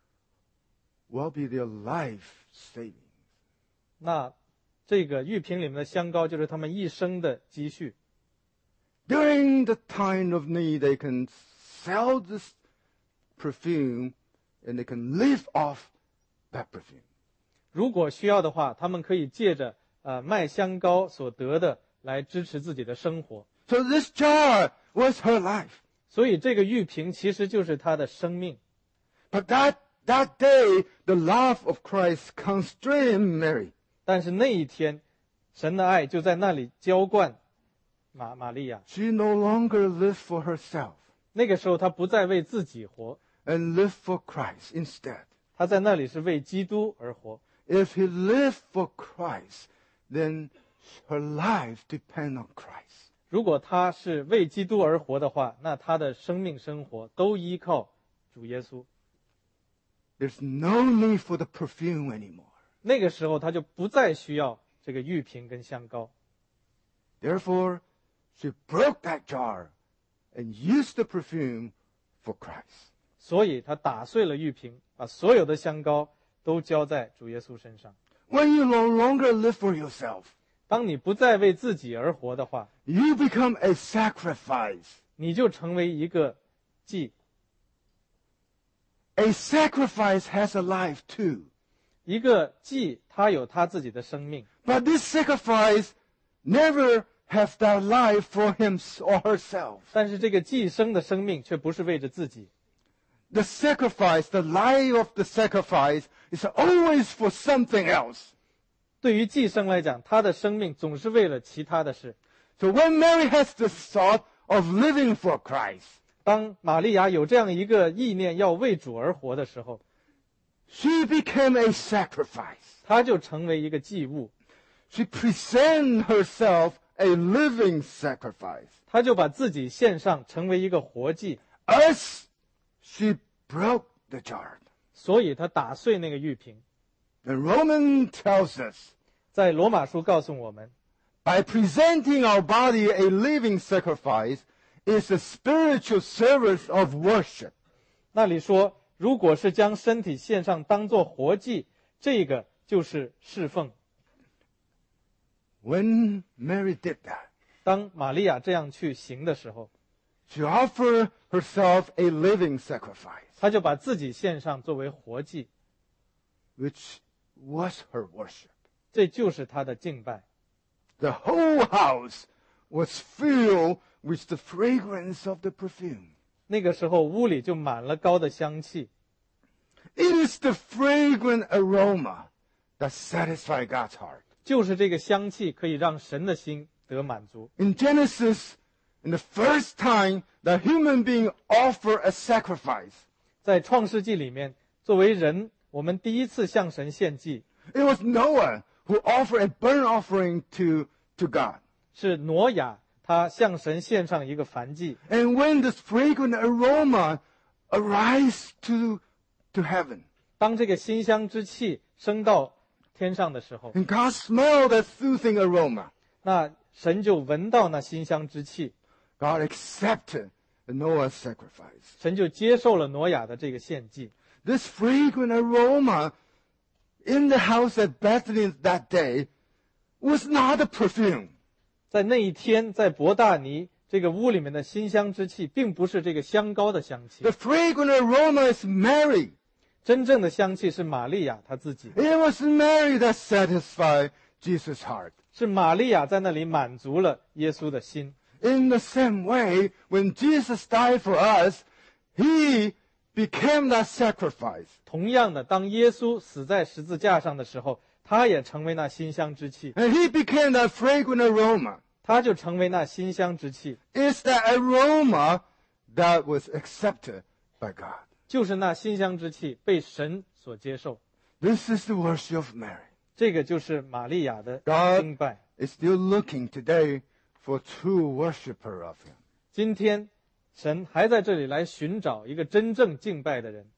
will be their life saving. 那这个玉瓶里面的香膏就是他们一生的积蓄。 During the time of need, they can sell this perfume and they can live off that perfume. 如果需要的话，他们可以借着呃卖香膏所得的来支持自己的生活。 So this jar was her life. 所以这个玉瓶其实就是她的生命。 But that, that day, the love of Christ constrained Mary. 但是那一天，神的爱就在那里浇灌玛玛利亚。 She no longer lived for herself 那个时候，她不再为自己活， and lived for Christ instead. 她在那里是为基督而活。 If he lived for Christ, then her life depends on Christ. 如果她是为基督而活的话，那她的生命生活都依靠主耶稣。 There's no need for the perfume anymore. 那个时候他就不再需要这个玉瓶跟香膏。 Therefore, she broke that jar and used the perfume for Christ. 所以他打碎了玉瓶，把所有的香膏都浇在主耶稣身上。 When you no longer live for yourself, 当你不再为自己而活的话， you become a sacrifice. 你就成为一个祭。 A sacrifice has a life too. 一个祭，它有它自己的生命， But this sacrifice never has that life for him or herself. 但是这个祭牲的生命却不是为着自己。 The sacrifice, the life of the sacrifice is always for something else. 对于祭牲来讲，他的生命总是为了其他的事。 So when Mary has the thought of living for Christ, 当玛利亚有这样一个意念要为主而活的时候， she became a sacrifice. 她就成为一个祭物， She presented herself a living sacrifice. 她就把自己献上，成为一个活祭。 As she broke the jar. 所以她打碎那个玉瓶。 The Roman tells us, 在罗马书告诉我们， by presenting our body a living sacrifice is a spiritual service of worship. 那里说，如果是将身体献上当作活祭，这个就是侍奉。 When Mary did that, 当玛利亚这样去行的时候， she offered herself a living sacrifice, 她就把自己献上作为活祭， which was her worship. 这就是她的敬拜。 The whole house was filled with the fragrance of the perfume. 那个时候屋里就满了膏的香气， It is the fragrant aroma that satisfies God's heart. 就是这个香气可以让神的心得满足。 In Genesis, in the first time that human being offer a sacrifice, 在创世纪里面，作为人，我们第一次向神献祭， it was Noah who offered a burnt offering to, to God. 是挪亚他向神献上一个燔祭。 And when this fragrant aroma arises to, to heaven, 当这个馨香之气升到天上的时候， and God smelled that soothing aroma, 那神就闻到那馨香之气， God accepted Noah's sacrifice. 神就接受了挪亚的这个献祭。 This fragrant aroma in the house at Bethany that day was not a perfume. 在那一天，在伯大尼这个屋里面的馨香之气，并不是这个香膏的香气 The，fragrant aroma is Mary. 真正的香气是玛利亚她自己， It was Mary that satisfied Jesus' heart. 是玛利亚在那里满足了耶稣的心。 In the same way, when Jesus died for us, he became that sacrifice. 同样的，当耶稣死在十字架上的时候，他也成为那馨香之气， And he became that fragrant aroma. 他就成为那馨香之气， It's that aroma that was accepted by God. 就是那馨香之气被神所接受。 This is the worship of Mary. 这个就是玛利亚的 God 敬拜。 is still looking today for true worshiper of him. 今天，神还在这里来寻找一个真正敬拜的人。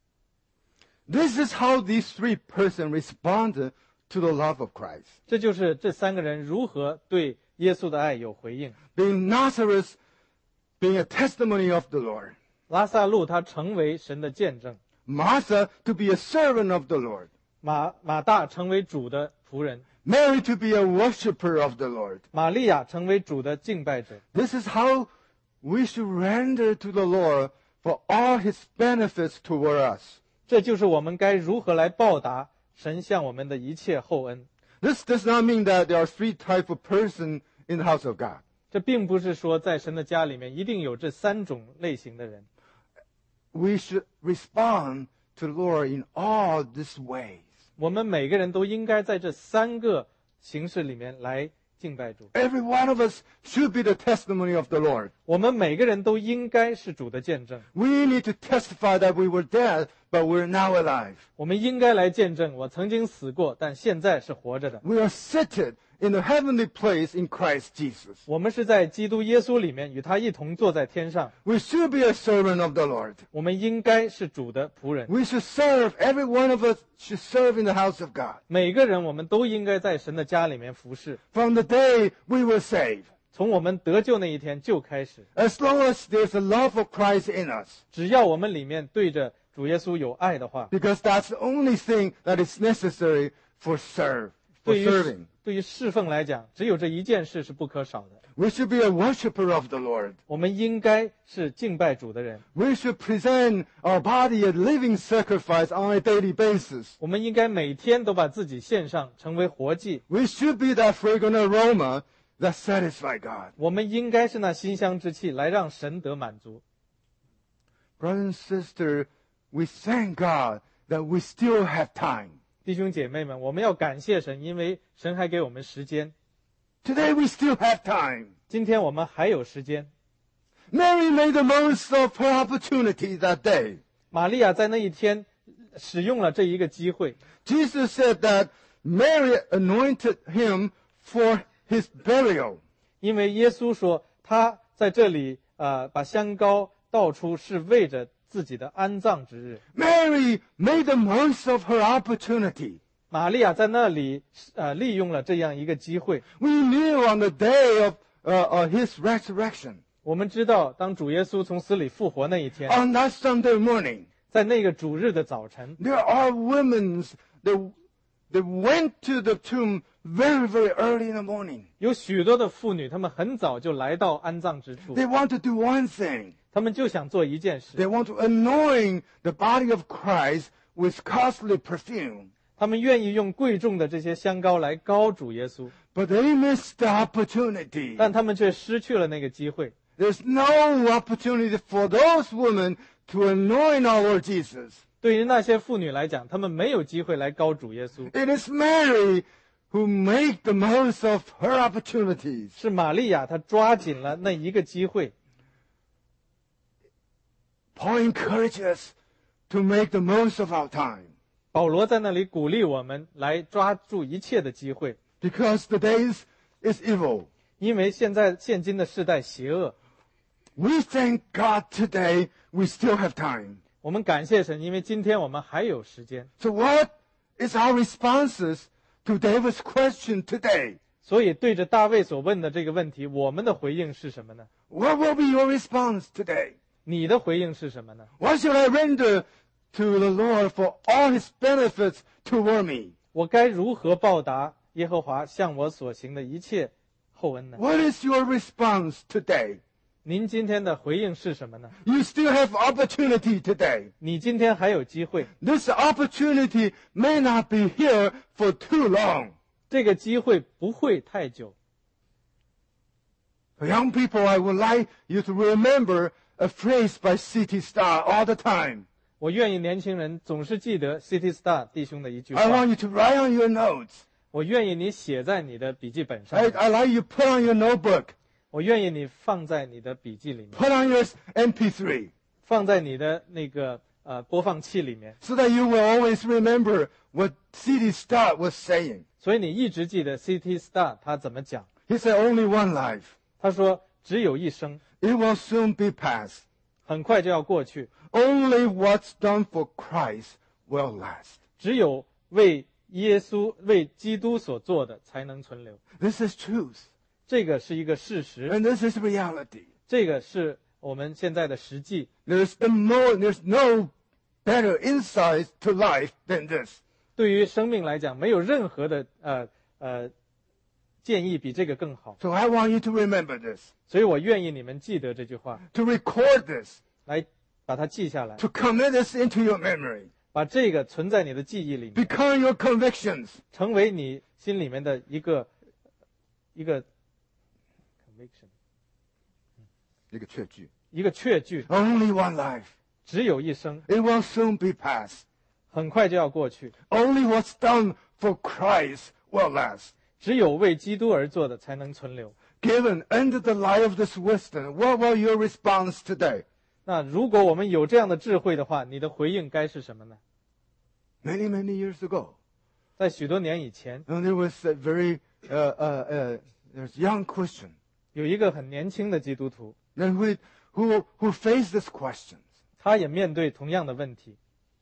This is how these three persons responded to the love of Christ. 这就是这三个人如何对耶稣的爱有回应。 Being Lazarus, being a testimony of the Lord. 拉萨路他成为神的见证， Martha to be a servant of the Lord. 马马大成为主的仆人， Mary to be a worshiper of the Lord. 玛利亚成为主的敬拜者。 This is how we should render to the Lord for all his benefits toward us. 这就是我们该如何来报答神向我们的一切厚恩。 This does not mean that there are three types of person in the house of God. 这并不是说在神的家里面一定有这三种类型的人。 We should respond to the Lord in all these ways. 我们每个人都应该在这三个形式里面来敬拜主。 Every one of us should be the testimony of the Lord. 我们每个人都应该是主的见证。 We need to testify that we were dead, but we're now alive. 我们应该来见证，我曾经死过，但现在是活着的。 We are seated in the heavenly place in Christ Jesus. 我们是在基督耶稣里面与他一同坐在天上。 We should be a servant of the Lord. 我们应该是主的仆人。 We should serve. Every one of us should serve in the house of God. 每个人我们都应该在神的家里面服侍。 From the day we were saved. 从我们得救那一天就开始。 As long as there's a love of Christ in us. 只要我们里面对着主耶稣有爱的话， Because that's the only thing that is necessary for serve, for 对于 serving. 对于侍奉来讲，只有这一件事是不可少的。 We should be a worshiper of the Lord. 我们应该是敬拜主的人。 We should present our body a living sacrifice on a daily basis. 我们应该每天都把自己献上，成为活祭。 We should be that fragrant aroma that satisfies God. 我们应该是那馨香之气，来让神得满足。 Brother and sister, we thank God that we still have time. 弟兄姐妹们，我们要感谢神，因为神还给我们时间。 Today we still have time. 今天我们还有时间。 Mary made the most of her opportunity that day. 玛利亚在那一天使用了这一个机会。 Jesus said that Mary anointed him for his burial. 因为耶稣说他在这里呃把香膏倒出是为着自己的安葬之日。 Mary made the most of her opportunity. 玛利亚在那里呃利用了这样一个机会。 We knew on the day of uh, uh, his resurrection, 我们知道，当主耶稣从死里复活那一天， on that Sunday morning, 在那个主日的早晨， there are women that, that went to the tomb very, very early in the morning. 有许多的妇女，她们很早就来到安葬之处， They want to do one thing. 她们就想做一件事， They want to anoint the body of Christ with costly perfume. 她们愿意用贵重的这些香膏来膏主耶稣， But they missed the opportunity. 但她们却失去了那个机会。 There's no opportunity for those women to anoint our Lord Jesus. 对于那些妇女来讲，她们没有机会来膏主耶稣。 It is Mary who made the most of her opportunities. 是玛利亚，她抓紧了那一个机会。 Paul encourages us to make the most of our time. 保罗在那里鼓励我们来抓住一切的机会， Because the days is evil. 因为现在现今的世代邪恶。 We thank God today we still have time. 我们感谢神，因为今天我们还有时间。 So what is our responses to David's question today? 所以对着大卫所问的这个问题，我们的回应是什么呢？ What will be your response today? 你的回应是什么呢？ What should I render to the Lord for all his benefits toward me? 我该如何报答耶和华向我所行的一切厚恩呢？ What is your response today? 您今天的回应是什么呢？ You still have opportunity today. 你今天还有机会， This opportunity may not be here for too long. 这个机会不会太久。 For young people, I would like you to remember a phrase by C T Star all the time. 我愿意年轻人总是记得 City Star 弟兄的一句 I 话。 want you to write on your notes. 我愿意你写在你的笔记本上 I, I like you put on your notebook. 我愿意你放在你的笔记里面， Put on your M P three. 放在你的那个呃播放器里面， So that you will always remember what C T Star was saying. 所以你一直记得 City Star 他怎么讲。 He said only one life. 他说只有一生， It will soon be past. 很快就要过去， Only what's done for Christ will last. 只有为耶稣为基督所做的才能存留。 This is truth. 这个是一个事实， And this is reality. 这个是我们现在的实际。 There's the more, there's no better insight to life than this. 对于生命来讲，没有任何的呃呃建议比这个更好。 So I want you to remember this, 所以我愿意你们记得这句话， to record this, 来把它记下来， to commit this into your memory, 把这个存在你的记忆里面， become your convictions. 成为你心里面的一个一个 conviction， 一个确据。 一个确据。 Only one life. 只有一生， It will soon be past. 很快就要过去。 Only what's done for Christ will last. 只有为基督而做的才能存留。 Given under the light of this wisdom, what will your response today? 那如果我们有这样的智慧的话，你的回应该是什么呢？ Many, many years ago, 在许多年以前， and there was a very uh, uh, uh, there's young Christian 有一个很年轻的基督徒， that who who who faced this question, 他也面对同样的问题。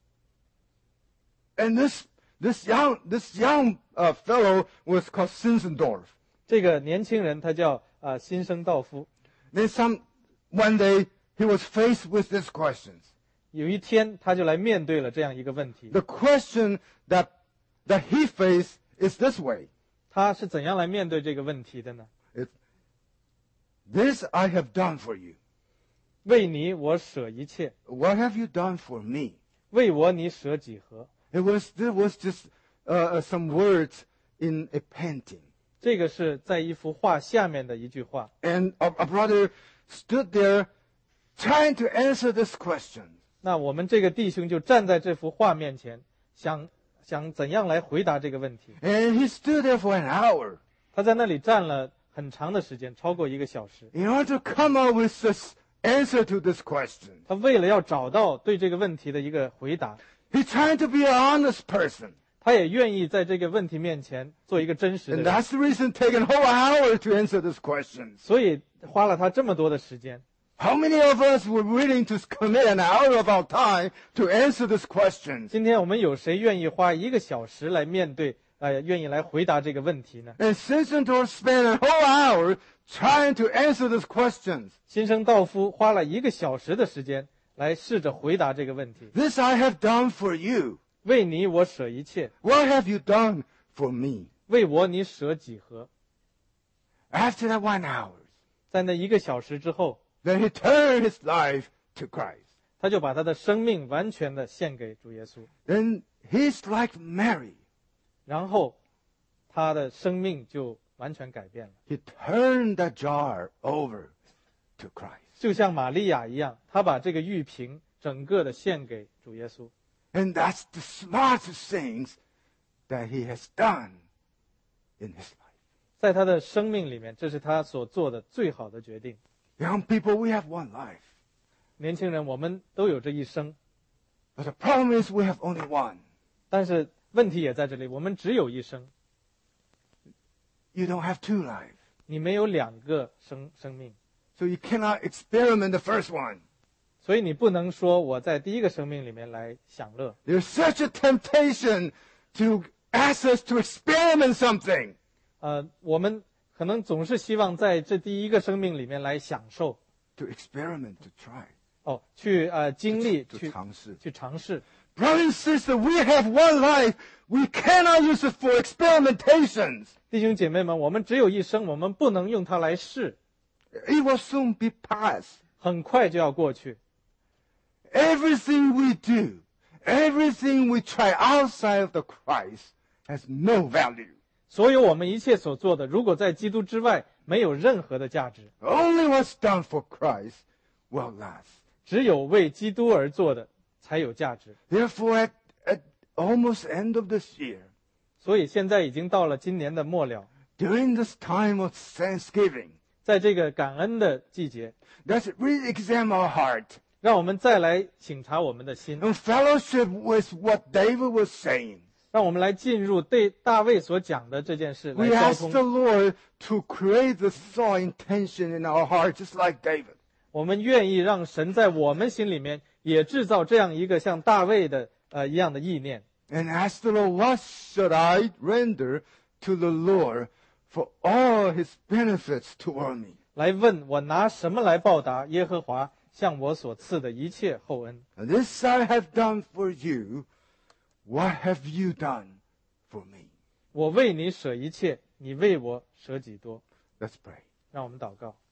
and this this young this young uh, fellow was called Zinzendorf. 这个年轻人他叫呃辛生道夫。 Then some one day he was faced with these questions. 有一天，他就来面对了这样一个问题。 The question that that he faced is this way: 他是怎样来面对这个问题的呢？ It's, This I have done for you. 为你我舍一切， What have you done for me? 为我你舍几何？ It was there was just uh, uh, some words in a painting, 这个是在一幅画下面的一句话。 and a, a brother stood there trying to answer this question. 那我们这个弟兄就站在这幅画面前，想想怎样来回答这个问题。 And he stood there for an hour 他在那里站了很长的时间，超过一个小时。 in order to come up with this answer to this question. 他为了要找到对这个问题的一个回答， He's trying to be an honest person. 他也愿意在这个问题面前做一个真实的 And 人， that's the reason taking a whole hour to answer this question. 所以花了他这么多的时间。 How many of us were willing to commit an hour of our time to answer this question? 今天我们有谁愿意花一个小时来面对，呃，愿意来回答这个问题呢？ And Zinzendorf spent a whole hour trying to answer these questions. 辛生道夫花了一个小时的时间来试着回答这个问题。 This I have done for you. 为你我舍一切， What have you done for me? 为我你舍几何？ After that one hour, 在那一个小时之后， then he turned his life to Christ. 他就把他的生命完全的献给主耶稣， Then he's like Mary. 然后他的生命就完全改变了， He turned that jar over to Christ. 就像玛利亚一样，他把这个玉瓶整个的献给主耶稣。 And that's the smartest things that he has done in his life. 在他的生命里面，这是他所做的最好的决定。 Young people, we have one life. 年轻人，我们都有这一生， But the problem is we have only one. 但是问题也在这里，我们只有一生， You don't have two lives. 你没有两个生生命， So you cannot experiment the first one. 所以你不能说我在第一个生命里面来享乐。 There's such a temptation to ask us to experiment something. 呃，我们可能总是希望在这第一个生命里面来享受， To experiment, to try, 哦，去呃经历， to 去尝试。 去尝试。 Brothers and sisters, we have one life. We cannot use it for experimentations. 弟兄姐妹们，我们只有一生，我们不能用它来试， It will soon be past. 很快就要过去。 Everything we do, everything we try outside of the Christ has no value. 所有我们一切所做的，如果在基督之外，没有任何的价值。 Only what's done for Christ will last. 只有为基督而做的才有价值。 Therefore, at, at almost end of this year, 所以现在已经到了今年的末了， during this time of Thanksgiving, 在这个感恩的季节， let's re-examine our heart 让我们再来省察我们的心， and fellowship with what David was saying. 让我们来进入对大卫所讲的这件事来 We 交 ask the 通。 Lord to create the thought intention in our heart, just like David. 我们愿意让神在我们心里面也制造这样一个像大卫的呃一样的意念， And ask the Lord, what should I render to the Lord for all his benefits toward me? 来问我拿什么来报答耶和华向我所赐的一切厚恩。 And this I have done for you. What have you done for me? 我为你舍一切，你为我舍几多？ Let's pray. 让我们祷告。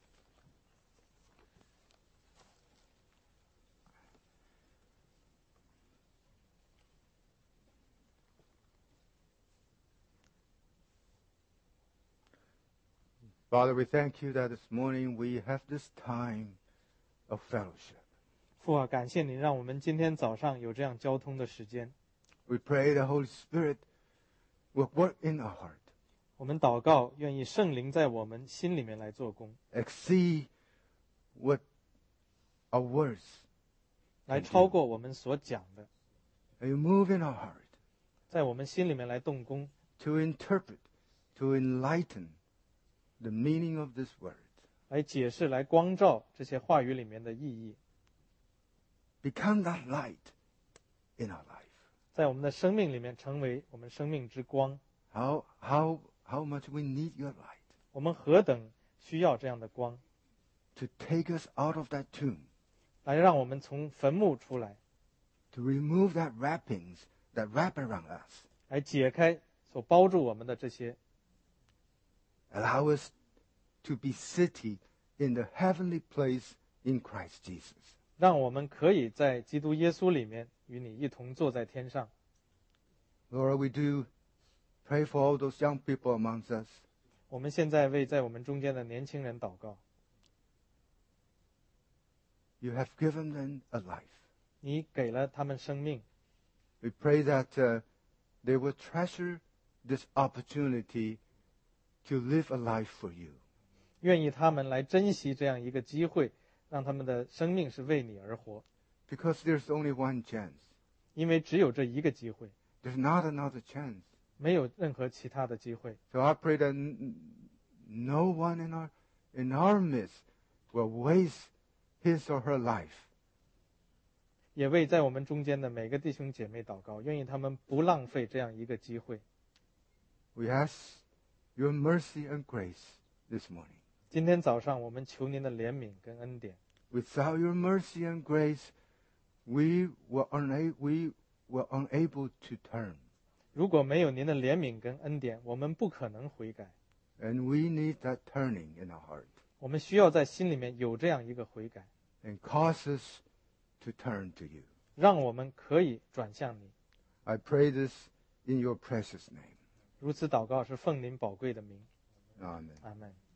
Father, we thank you that this morning we have this time of fellowship. 父啊，感谢你让我们今天早上有这样交通的时间。 We pray the Holy Spirit will work in our heart, 我们祷告，愿意圣灵在我们心里面来做工， exceed what our words, 来超过我们所讲的， and you move in our heart. 在我们心里面来动工， to interpret, to enlighten the meaning of this word. 来解释、来光照这些话语里面的意义， Become that light in our life. 在我们的生命里面成为我们生命之光。 How, how, how much we need your light 我们何等需要这样的光， to take us out of that tomb, 来让我们从坟墓出来， to remove that wrappings that wrap around us, 来解开所包住我们的这些， allow us to be seated in the heavenly place in Christ Jesus. 让我们可以在基督耶稣里面与你一同坐在天上。 Lord, we do pray for all those young people amongst us. 我们现在为在我们中间的年轻人祷告， You have given them a life. 你给了他们生命， We pray that uh, they will treasure this opportunity to live a life for you. 愿意他们来珍惜这样一个机会，让他们的生命是为你而活， Because there's only one chance. 因为只有这一个机会， There's not another chance. 没有任何其他的机会。 So I pray that n- no one in our, in our midst will waste his or her life. 也为在我们中间的每个弟兄姐妹祷告，愿意他们不浪费这样一个机会。 We ask your mercy and grace this morning. 今天早上，我们求您的怜悯跟恩典。 Without your mercy and grace, we were, una- we were unable to turn. 如果没有您的怜悯跟恩典，我们不可能悔改。 And we need that turning in our heart 我们需要在心里面有这样一个悔改， and cause us to turn to you. 让我们可以转向你。 I pray this in your precious name. 如此祷告是奉您宝贵的名， Amen. 阿门。